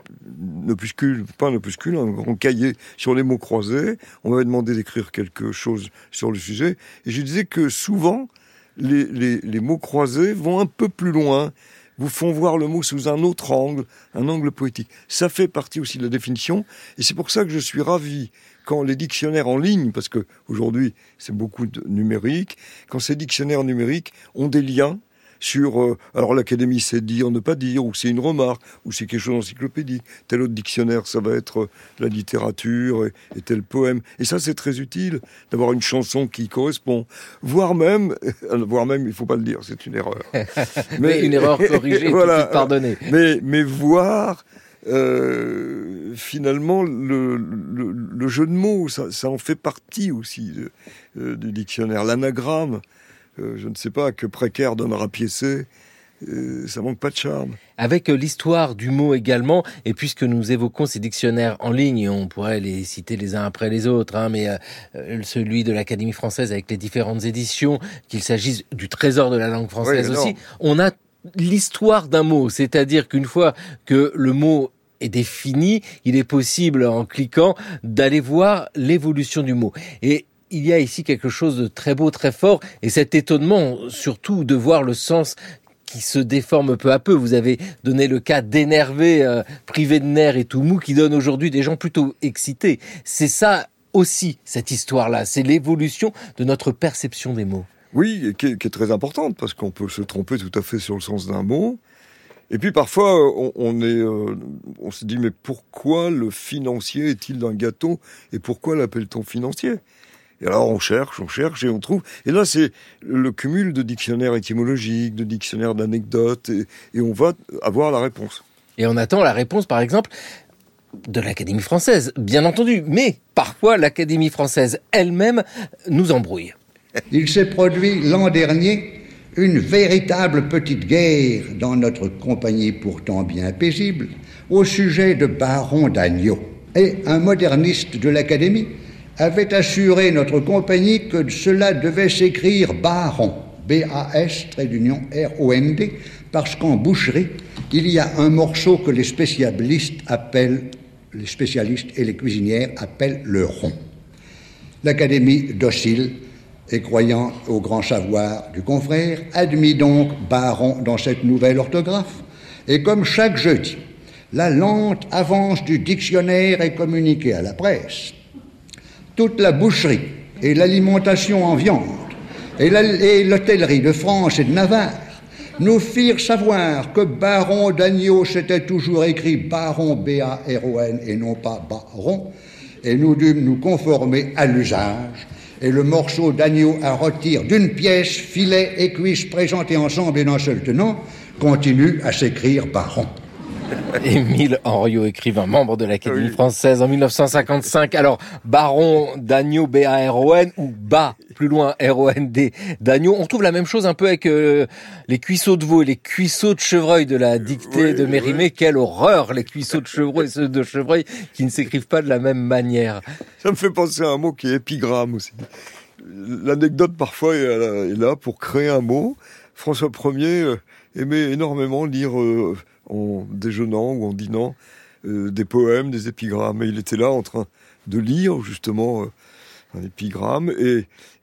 S4: grand cahier sur les mots croisés. On m'avait demandé d'écrire quelque chose sur le sujet. Et je disais que souvent, les mots croisés vont un peu plus loin, vous font voir le mot sous un autre angle, un angle poétique. Ça fait partie aussi de la définition, et c'est pour ça que je suis ravi quand les dictionnaires en ligne, parce que aujourd'hui c'est beaucoup de numérique, quand ces dictionnaires numériques ont des liens sur, alors l'Académie sait dire, ne pas dire, ou c'est une remarque, ou c'est quelque chose d'encyclopédique. Tel autre dictionnaire, ça va être la littérature et tel poème. Et ça, c'est très utile d'avoir une chanson qui correspond. Voire même, il faut pas le dire, c'est une erreur.
S2: Mais une erreur corrigée, voilà, tout de suite pardonnée.
S4: Mais voir finalement, le jeu de mots, ça en fait partie aussi du dictionnaire. L'anagramme, je ne sais pas, que précaire donne rapiécé, ça manque pas de charme.
S2: Avec l'histoire du mot également, et puisque nous évoquons ces dictionnaires en ligne, et on pourrait les citer les uns après les autres, mais celui de l'Académie française avec les différentes éditions, qu'il s'agisse du trésor de la langue française aussi, on a l'histoire d'un mot, c'est-à-dire qu'une fois que le mot est défini, il est possible, en cliquant, d'aller voir l'évolution du mot. Et il y a ici quelque chose de très beau, très fort, et cet étonnement, surtout, de voir le sens qui se déforme peu à peu. Vous avez donné le cas d'énervé, privé de nerfs et tout mou, qui donne aujourd'hui des gens plutôt excités. C'est ça aussi, cette histoire-là. C'est l'évolution de notre perception des mots.
S4: Oui, et qui est très importante, parce qu'on peut se tromper tout à fait sur le sens d'un mot. Et puis parfois, on se dit, mais pourquoi le financier est-il d'un gâteau, et pourquoi l'appelle-t-on financier ? Et alors on cherche et on trouve. Et là, c'est le cumul de dictionnaires étymologiques, de dictionnaires d'anecdotes, et on va avoir la réponse.
S2: Et on attend la réponse, par exemple, de l'Académie française, bien entendu. Mais parfois, l'Académie française elle-même nous embrouille.
S10: Il s'est produit l'an dernier une véritable petite guerre dans notre compagnie pourtant bien paisible au sujet de Baron d'Agneau. Et un moderniste de l'Académie avait assuré notre compagnie que cela devait s'écrire Baron, B-A-S-R-O-N-D, parce qu'en boucherie, il y a un morceau que les spécialistes et les cuisinières appellent le rond. L'Académie, docile et croyant au grand savoir du confrère, admit donc Baron dans cette nouvelle orthographe, et comme chaque jeudi, la lente avance du dictionnaire est communiquée à la presse. Toute la boucherie et l'alimentation en viande et l'hôtellerie de France et de Navarre nous firent savoir que Baron d'Agneau s'était toujours écrit Baron, B-A-R-O-N, et non pas Baron, et nous dûmes nous conformer à l'usage, et le morceau d'agneau à rôtir d'une pièce, filet et cuisse présentés ensemble et d'un seul tenant, continue à s'écrire Baron.
S2: Émile Henriot, écrivain, membre de l'Académie française en 1955. Alors, Baron d'Agneau, B-A-R-O-N, ou Bas, plus loin, R-O-N-D, d'Agneau. On trouve la même chose un peu avec les cuisseaux de veau et les cuisseaux de chevreuil de la dictée de Mérimée. Quelle horreur, les cuisseaux de chevreuil et ceux de chevreuil qui ne s'écrivent pas de la même manière.
S4: Ça me fait penser à un mot qui est épigramme aussi. L'anecdote parfois est là pour créer un mot. François Ier aimait énormément lire en déjeunant ou en dînant des poèmes, des épigrammes. Et il était là en train de lire justement un épigramme. Et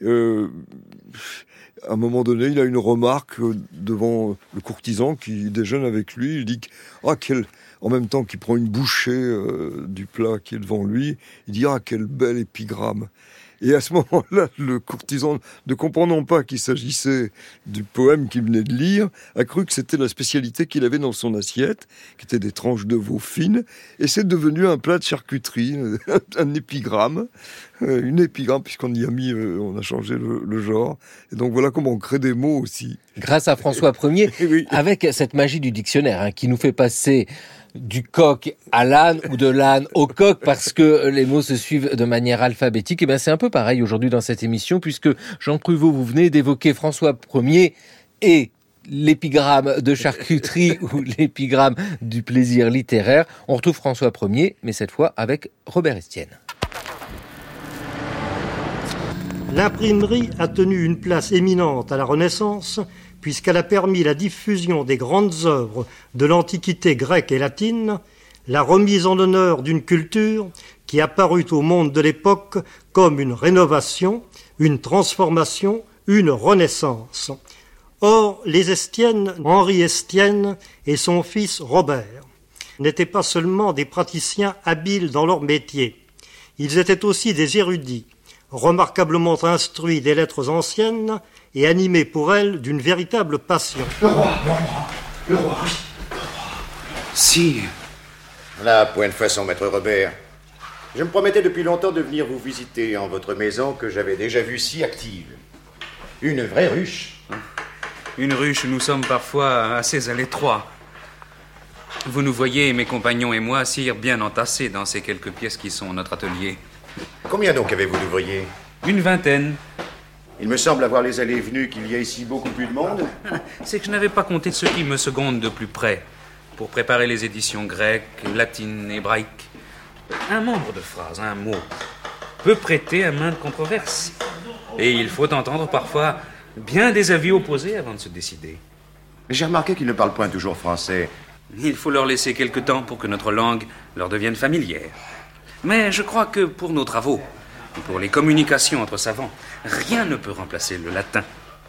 S4: à un moment donné, il a une remarque devant le courtisan qui déjeune avec lui. Il dit en même temps qu'il prend une bouchée du plat qui est devant lui, il dit « Ah, quel bel épigramme !» Et à ce moment-là, le courtisan, ne comprenant pas qu'il s'agissait du poème qu'il venait de lire, a cru que c'était la spécialité qu'il avait dans son assiette, qui étaient des tranches de veau fines, et c'est devenu un plat de charcuterie, un épigramme, une épigramme, puisqu'on y a mis, on a changé le genre. Et donc voilà comment on crée des mots aussi.
S2: Grâce à François Ier, oui. Avec cette magie du dictionnaire, qui nous fait passer du coq à l'âne ou de l'âne au coq parce que les mots se suivent de manière alphabétique. Et bien c'est un peu pareil aujourd'hui dans cette émission puisque Jean Pruvot, vous venez d'évoquer François Ier et l'épigramme de charcuterie ou l'épigramme du plaisir littéraire. On retrouve François Ier, mais cette fois avec Robert Estienne.
S11: L'imprimerie a tenu une place éminente à la Renaissance puisqu'elle a permis la diffusion des grandes œuvres de l'Antiquité grecque et latine, la remise en honneur d'une culture qui apparut au monde de l'époque comme une rénovation, une transformation, une renaissance. Or, les Estienne, Henri Estienne et son fils Robert, n'étaient pas seulement des praticiens habiles dans leur métier, ils étaient aussi des érudits, remarquablement instruits des lettres anciennes et animés pour elles d'une véritable passion.
S12: Le roi. Sire.
S13: Là, point de façon, maître Robert. Je me promettais depuis longtemps de venir vous visiter en votre maison que j'avais déjà vue si active. Une vraie ruche.
S12: Une ruche, nous sommes parfois assez à l'étroit.
S14: Vous nous voyez, mes compagnons et moi, sire, bien entassés dans ces quelques pièces qui sont notre atelier.
S13: Combien donc avez-vous d'ouvriers?
S14: Une vingtaine.
S13: Il me semble, à voir les allées et venues, qu'il y a ici beaucoup plus de monde.
S14: C'est que je n'avais pas compté de ceux qui me secondent de plus près, pour préparer les éditions grecques, latines, hébraïques. Un membre de phrase, un mot, peut prêter à maintes controverses. Et il faut entendre parfois bien des avis opposés avant de se décider.
S13: J'ai remarqué qu'ils ne parlent point toujours français.
S14: Il faut leur laisser quelque temps pour que notre langue leur devienne familière. Mais je crois que pour nos travaux, pour les communications entre savants, rien ne peut remplacer le latin.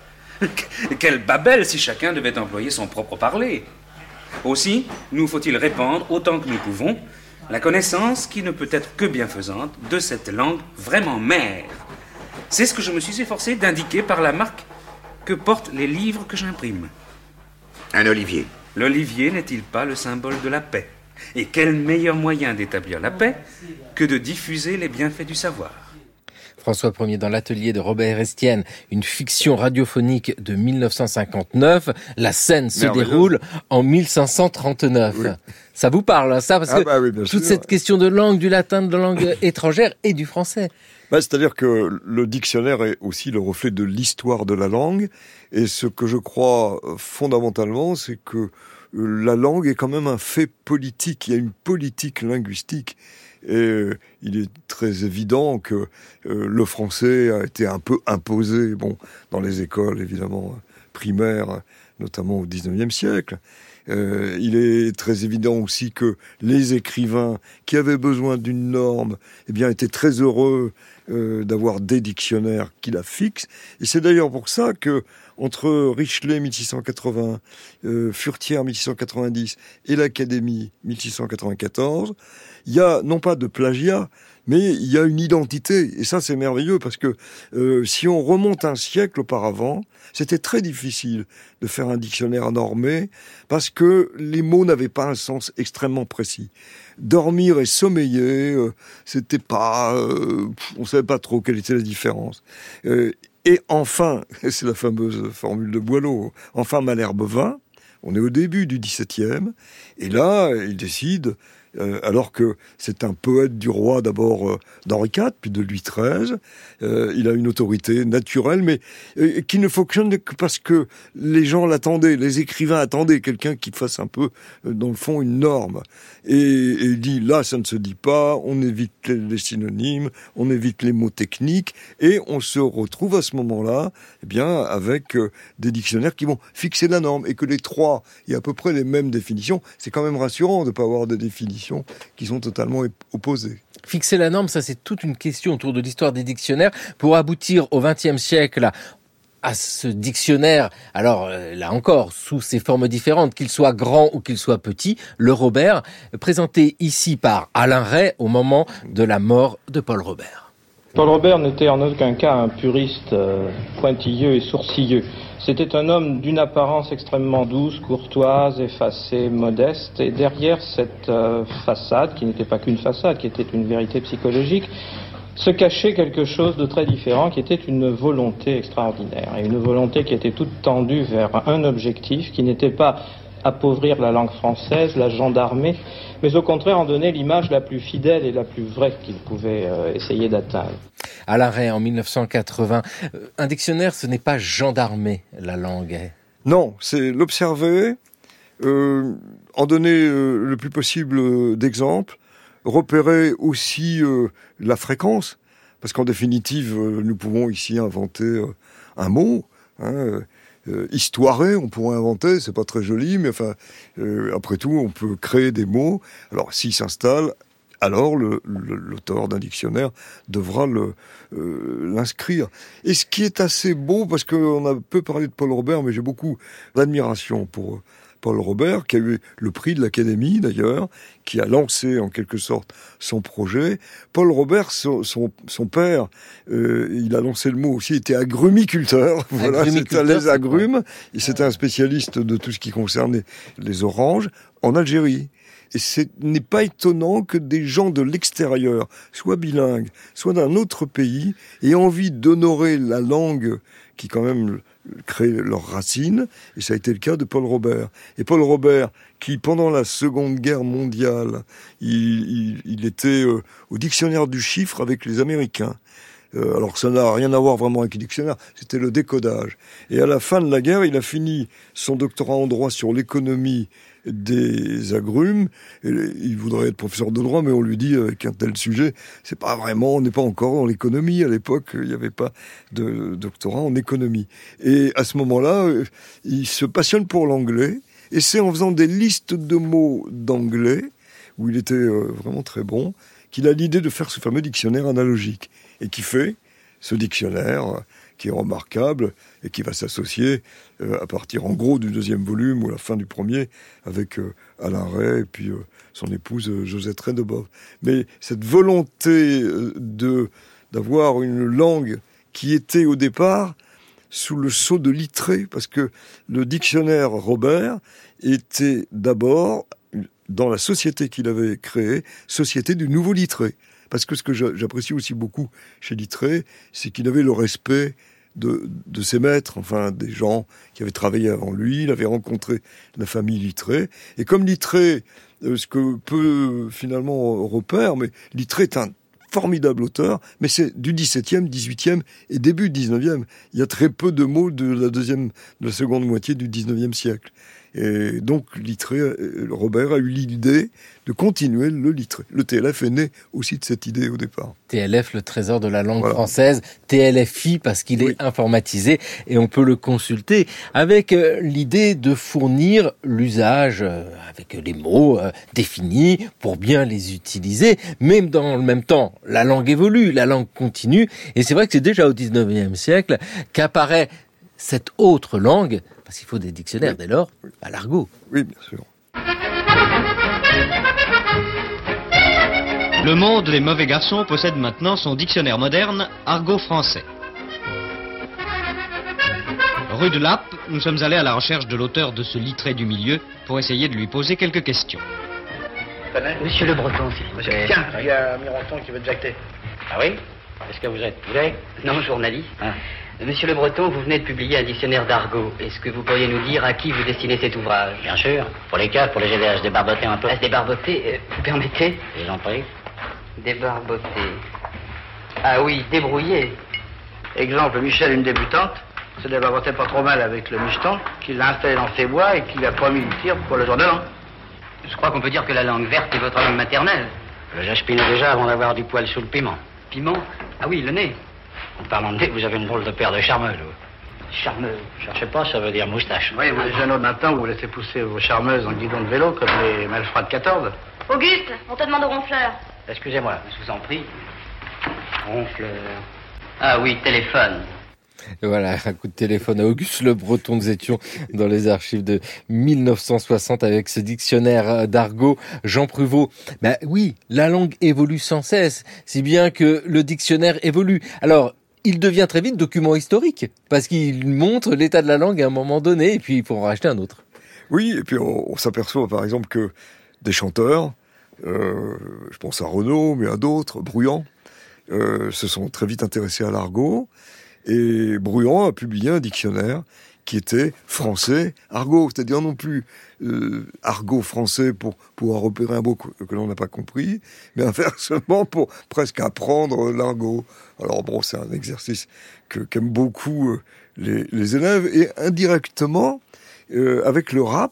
S14: Quel babel si chacun devait employer son propre parler. Aussi, nous faut-il répandre autant que nous pouvons la connaissance qui ne peut être que bienfaisante de cette langue vraiment mère. C'est ce que je me suis efforcé d'indiquer par la marque que portent les livres que j'imprime.
S13: Un olivier.
S14: L'olivier n'est-il pas le symbole de la paix? Et quel meilleur moyen d'établir la paix que de diffuser les bienfaits du savoir?
S2: François Ier dans l'atelier de Robert Estienne, une fiction radiophonique de 1959. La scène se déroule en 1539. Oui. Ça vous parle, hein, ça? Parce que oui, toute cette question de langue, du latin, de langue étrangère et du français.
S4: C'est-à-dire que le dictionnaire est aussi le reflet de l'histoire de la langue. Et ce que je crois fondamentalement, c'est que la langue est quand même un fait politique. Il y a une politique linguistique. Et il est très évident que le français a été un peu imposé, dans les écoles évidemment primaires, notamment au XIXe siècle. Il est très évident aussi que les écrivains qui avaient besoin d'une norme, étaient très heureux d'avoir des dictionnaires qui la fixent. Et c'est d'ailleurs pour ça que entre Richelet 1680, Furetière 1690 et l'Académie 1694, il y a non pas de plagiat, mais il y a une identité. Et ça, c'est merveilleux parce que si on remonte un siècle auparavant, c'était très difficile de faire un dictionnaire normé parce que les mots n'avaient pas un sens extrêmement précis. Dormir et sommeiller, c'était pas, on savait pas trop quelle était la différence. Et enfin, c'est la fameuse formule de Boileau, enfin Malherbe vint, on est au début du XVIIe, et là, il décide, alors que c'est un poète du roi d'abord d'Henri IV, puis de Louis XIII, il a une autorité naturelle, mais qui ne fonctionne que parce que les gens l'attendaient, les écrivains attendaient quelqu'un qui fasse un peu, dans le fond, une norme. Et il dit, là, ça ne se dit pas, on évite les synonymes, on évite les mots techniques, et on se retrouve à ce moment-là, avec des dictionnaires qui vont fixer la norme, et que les trois, il y a à peu près les mêmes définitions. C'est quand même rassurant de ne pas avoir des définitions qui sont totalement opposées.
S2: Fixer la norme, ça c'est toute une question autour de l'histoire des dictionnaires pour aboutir au XXe siècle à ce dictionnaire, alors là encore, sous ses formes différentes, qu'il soit grand ou qu'il soit petit, le Robert, présenté ici par Alain Ray au moment de la mort de Paul Robert.
S15: Paul Robert n'était en aucun cas un puriste pointilleux et sourcilleux. C'était un homme d'une apparence extrêmement douce, courtoise, effacée, modeste. Et derrière cette façade, qui n'était pas qu'une façade, qui était une vérité psychologique, se cachait quelque chose de très différent, qui était une volonté extraordinaire. Et une volonté qui était toute tendue vers un objectif, qui n'était pas appauvrir la langue française, la gendarmer, mais au contraire en donner l'image la plus fidèle et la plus vraie qu'il pouvait essayer d'atteindre.
S2: Alain Ray, en 1980, un dictionnaire, ce n'est pas gendarmer la langue.
S4: Non, c'est l'observer, en donner le plus possible d'exemples, repérer aussi la fréquence, parce qu'en définitive, nous pouvons ici inventer un mot, histoiré, on pourrait inventer, c'est pas très joli, mais après tout, on peut créer des mots. Alors, s'il s'installe, alors l'auteur d'un dictionnaire devra l'inscrire. Et ce qui est assez beau, parce qu'on a peu parlé de Paul Robert, mais j'ai beaucoup d'admiration pour Paul Robert, qui a eu le prix de l'Académie d'ailleurs, qui a lancé en quelque sorte son projet. Paul Robert, son père, il a lancé le mot aussi, il était agrumiculteur. Voilà, c'était les agrumes. Et c'était un spécialiste de tout ce qui concernait les oranges en Algérie. Et ce n'est pas étonnant que des gens de l'extérieur, soit bilingues, soit d'un autre pays, aient envie d'honorer la langue qui quand même créent leurs racines, et ça a été le cas de Paul Robert. Et Paul Robert, qui pendant la Seconde Guerre mondiale, il était au dictionnaire du chiffre avec les Américains. Alors ça n'a rien à voir vraiment avec le dictionnaire, c'était le décodage. Et à la fin de la guerre, il a fini son doctorat en droit sur l'économie des agrumes. Et il voudrait être professeur de droit, mais on lui dit avec un tel sujet, c'est pas vraiment, on n'est pas encore dans l'économie. À l'époque, il n'y avait pas de doctorat en économie. Et à ce moment-là, il se passionne pour l'anglais. Et c'est en faisant des listes de mots d'anglais, où il était vraiment très bon, qu'il a l'idée de faire ce fameux dictionnaire analogique. Et qui fait ce dictionnaire qui est remarquable et qui va s'associer à partir en gros du 2e volume ou à la fin du 1er avec Alain Ray et puis son épouse Josette Redebov. Mais cette volonté d'avoir une langue qui était au départ sous le sceau de Littré, parce que le dictionnaire Robert était d'abord, dans la société qu'il avait créée, Société du Nouveau Littré. Parce que ce que j'apprécie aussi beaucoup chez Littré, c'est qu'il avait le respect de ses maîtres, enfin des gens qui avaient travaillé avant lui. Il avait rencontré la famille Littré. Et comme Littré, ce que peu finalement Robert, mais Littré est un formidable auteur, mais c'est du XVIIe, XVIIIe et début XIXe. Il y a très peu de mots de la seconde moitié du XIXe siècle. Et donc, Robert a eu l'idée de continuer le Littré. Le TLF est né aussi de cette idée au départ.
S2: TLF, le trésor de la langue française, TLFI parce qu'il est informatisé et on peut le consulter avec l'idée de fournir l'usage avec les mots définis pour bien les utiliser. Mais dans le même temps, la langue évolue, la langue continue et c'est vrai que c'est déjà au 19e siècle qu'apparaît cette autre langue, parce qu'il faut des dictionnaires dès lors, à l'argot.
S4: Oui, bien sûr.
S16: Le monde des mauvais garçons possède maintenant son dictionnaire moderne, argot français. Rue de Lappe, nous sommes allés à la recherche de l'auteur de ce Littré du milieu pour essayer de lui poser quelques questions.
S6: Monsieur Le Breton, s'il vous plaît.
S17: Tiens, il y a Mironton qui veut te jacter.
S6: Ah oui? Est-ce que vous êtes Non, journaliste. Ah. Monsieur Le Breton, vous venez de publier un dictionnaire d'argot. Est-ce que vous pourriez nous dire à qui vous destinez cet ouvrage?
S17: Bien sûr. Pour les cas, pour les aider à se débarboter un peu.
S6: À se débarboter, vous permettez?
S17: Je vous en prie.
S6: Débarboter. Ah oui, débrouiller.
S17: Exemple, Michel, une débutante, se débarbotait pas trop mal avec le micheton, qu'il l'a installé dans ses bois et qu'il lui a promis une tire pour le jour de l'an.
S6: Je crois qu'on peut dire que la langue verte est votre langue maternelle.
S17: Je j'aspirais déjà avant d'avoir du poil sous le piment.
S6: Piment? Ah oui, le nez.
S17: En parlant de nez, vous avez une drôle de paire de charmeuses.
S6: Charmeuse?
S17: Cherchez pas, ça veut dire moustache. Oui, vous les jeunes homme d'un temps, vous laissez pousser vos charmeuses en guidon de vélo comme les malfrats de 14.
S18: Auguste, on te demande au ronfleur.
S17: Excusez-moi.
S6: Je vous en prie. Ronfleur. Ah oui, téléphone.
S2: Et voilà, un coup de téléphone à Auguste Le Breton. Nous étions dans les archives de 1960 avec ce dictionnaire d'argot. Jean Pruvot, oui, la langue évolue sans cesse, si bien que le dictionnaire évolue. Alors, il devient très vite document historique, parce qu'il montre l'état de la langue à un moment donné, et puis il faut en racheter un autre.
S4: Oui, et puis on s'aperçoit par exemple que des chanteurs, je pense à Renaud, mais à d'autres, Bruyant, se sont très vite intéressés à l'argot. Et Bruyant a publié un dictionnaire qui était français argot, c'est-à-dire non plus argot français pour pouvoir repérer un mot que l'on n'a pas compris, mais inversement pour presque apprendre l'argot. Alors bon, c'est un exercice qu'aiment beaucoup les élèves, et indirectement, avec le rap,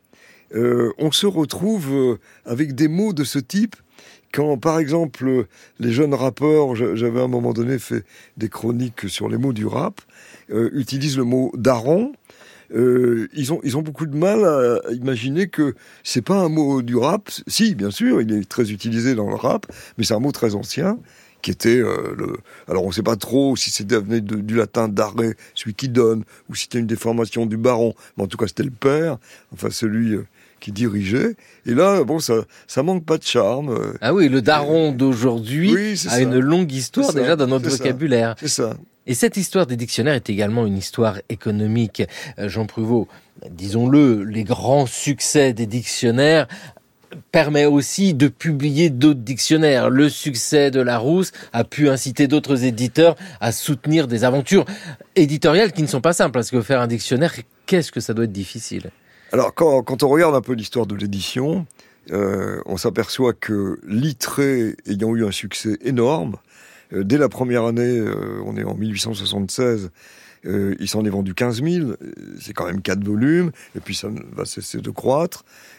S4: on se retrouve avec des mots de ce type. Quand, par exemple, les jeunes rappeurs, j'avais à un moment donné fait des chroniques sur les mots du rap, utilisent le mot daron, ils ont beaucoup de mal à imaginer que c'est pas un mot du rap. Si, bien sûr, il est très utilisé dans le rap, mais c'est un mot très ancien, qui était alors on sait pas trop si c'était venu du latin dare, celui qui donne, ou si c'était une déformation du baron, mais en tout cas c'était le père, enfin celui qui dirigeait. Et là, bon, ça manque pas de charme.
S2: Ah oui, le daron d'aujourd'hui a une longue histoire déjà dans notre vocabulaire.
S4: C'est ça.
S2: Et cette histoire des dictionnaires est également une histoire économique. Jean Pruvot, disons-le, les grands succès des dictionnaires permet aussi de publier d'autres dictionnaires. Le succès de Larousse a pu inciter d'autres éditeurs à soutenir des aventures éditoriales qui ne sont pas simples, parce que faire un dictionnaire, qu'est-ce que ça doit être difficile.
S4: Alors, quand on regarde un peu l'histoire de l'édition, on s'aperçoit que Littré, ayant eu un succès énorme, dès la première année, on est en 1876, il s'en est vendu 15 000, c'est quand même 4 volumes, et puis ça ne va cesser de croître.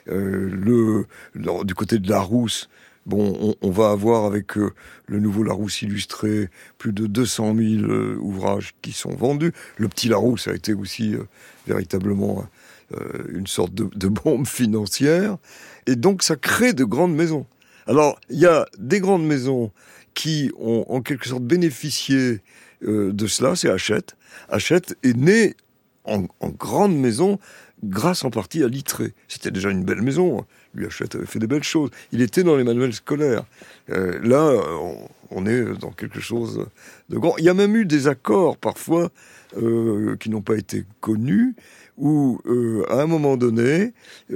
S4: Du côté de Larousse, on va avoir avec le nouveau Larousse illustré plus de 200 000 ouvrages qui sont vendus. Le petit Larousse a été aussi véritablement une sorte de bombe financière, et donc ça crée de grandes maisons. Alors, il y a des grandes maisons qui ont en quelque sorte bénéficié de cela, c'est Hachette. Hachette est né en grande maison grâce en partie à Littré. C'était déjà une belle maison. Lui, Hachette avait fait des belles choses. Il était dans les manuels scolaires. Là, on est dans quelque chose de grand. Il y a même eu des accords, parfois, qui n'ont pas été connus, où, à un moment donné,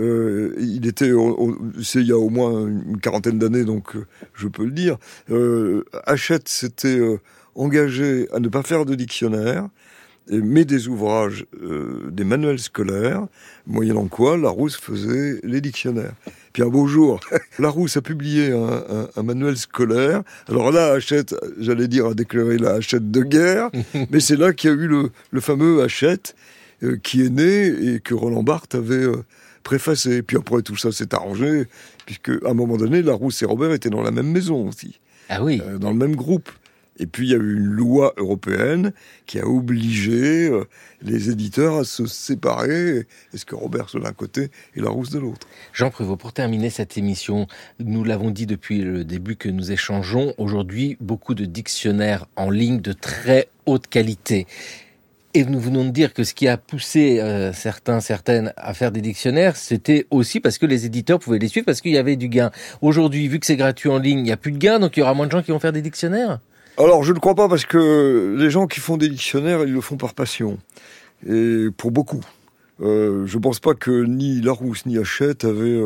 S4: il était, c'est il y a au moins une quarantaine d'années, donc je peux le dire, Hachette s'était engagé à ne pas faire de dictionnaire, mais des ouvrages, des manuels scolaires, moyennant quoi Larousse faisait les dictionnaires. Puis un beau jour, Larousse a publié un manuel scolaire. Alors là, Hachette, j'allais dire, a déclaré la Hachette de guerre, mais c'est là qu'il y a eu le fameux Hachette qui est né et que Roland Barthes avait préfacé. Puis après, tout ça s'est arrangé, puisque à un moment donné, Larousse et Robert étaient dans la même maison aussi.
S2: Ah oui.
S4: Dans le même groupe. Et puis, il y a eu une loi européenne qui a obligé les éditeurs à se séparer. Est-ce que Robert soit d'un côté et Larousse de l'autre?
S2: Jean Pruvot, pour terminer cette émission, nous l'avons dit depuis le début que nous échangeons, aujourd'hui, beaucoup de dictionnaires en ligne de très haute qualité. Et nous venons de dire que ce qui a poussé certaines à faire des dictionnaires, c'était aussi parce que les éditeurs pouvaient les suivre, parce qu'il y avait du gain. Aujourd'hui, vu que c'est gratuit en ligne, il n'y a plus de gain, donc il y aura moins de gens qui vont faire des dictionnaires?
S4: Alors, je ne crois pas, parce que les gens qui font des dictionnaires, ils le font par passion. Et pour beaucoup. Je ne pense pas que ni Larousse ni Hachette avaient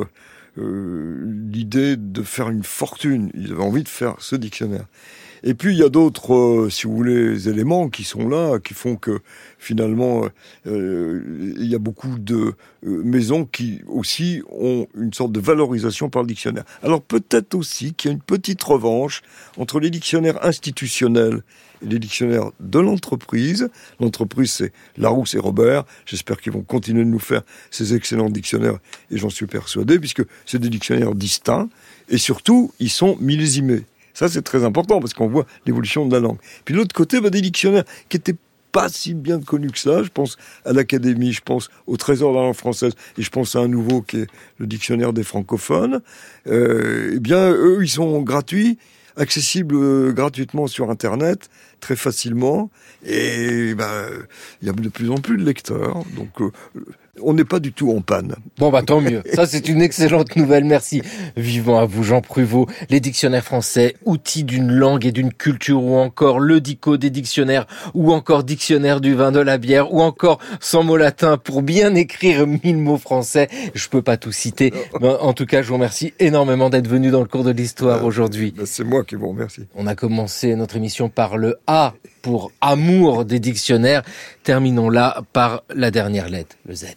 S4: l'idée de faire une fortune. Ils avaient envie de faire ce dictionnaire. Et puis, il y a d'autres, si vous voulez, éléments qui sont là, qui font que, finalement, il y a beaucoup de maisons qui, aussi, ont une sorte de valorisation par le dictionnaire. Alors, peut-être aussi qu'il y a une petite revanche entre les dictionnaires institutionnels et les dictionnaires de l'entreprise. L'entreprise, c'est Larousse et Robert. J'espère qu'ils vont continuer de nous faire ces excellents dictionnaires, et j'en suis persuadé, puisque c'est des dictionnaires distincts, et surtout, ils sont millésimés. Ça, c'est très important, parce qu'on voit l'évolution de la langue. Puis de l'autre côté, des dictionnaires qui n'étaient pas si bien connus que ça. Je pense à l'Académie, je pense au Trésor de la langue française, et je pense à un nouveau qui est le dictionnaire des francophones. Eh bien, eux, ils sont gratuits, accessibles gratuitement sur Internet, très facilement. Et il y a de plus en plus de lecteurs. Donc, on n'est pas du tout en panne.
S2: Bon, tant mieux. Ça, c'est une excellente nouvelle. Merci. Vivant à vous, Jean Pruvot. Les dictionnaires français, outils d'une langue et d'une culture, ou encore le dico des dictionnaires, ou encore dictionnaire du vin, de la bière, ou encore 100 mots latins pour bien écrire 1000 mots français. Je peux pas tout citer. Mais en tout cas, je vous remercie énormément d'être venu dans le cours de l'histoire aujourd'hui.
S4: C'est moi qui vous remercie.
S2: On a commencé notre émission par le A pour amour des dictionnaires. Terminons-la par la dernière lettre, le Z.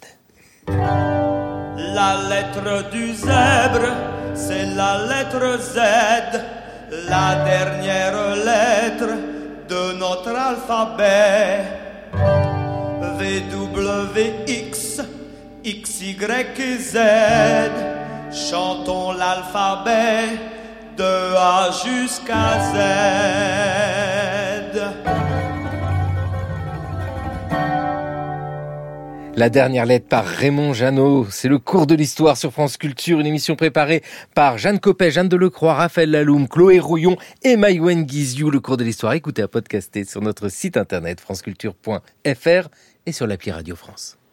S19: La lettre du zèbre, c'est la lettre Z, la dernière lettre de notre alphabet. VWX, XY et Z, chantons l'alphabet de A jusqu'à Z.
S2: La dernière lettre par Raymond Jeannot. C'est le cours de l'histoire sur France Culture, une émission préparée par Jeanne Copet, Jeanne Delecroix, Raphaël Laloum, Chloé Rouillon et Maïwen Guizou. Le cours de l'histoire, écoutez à podcaster sur notre site internet franceculture.fr et sur l'appli Radio France.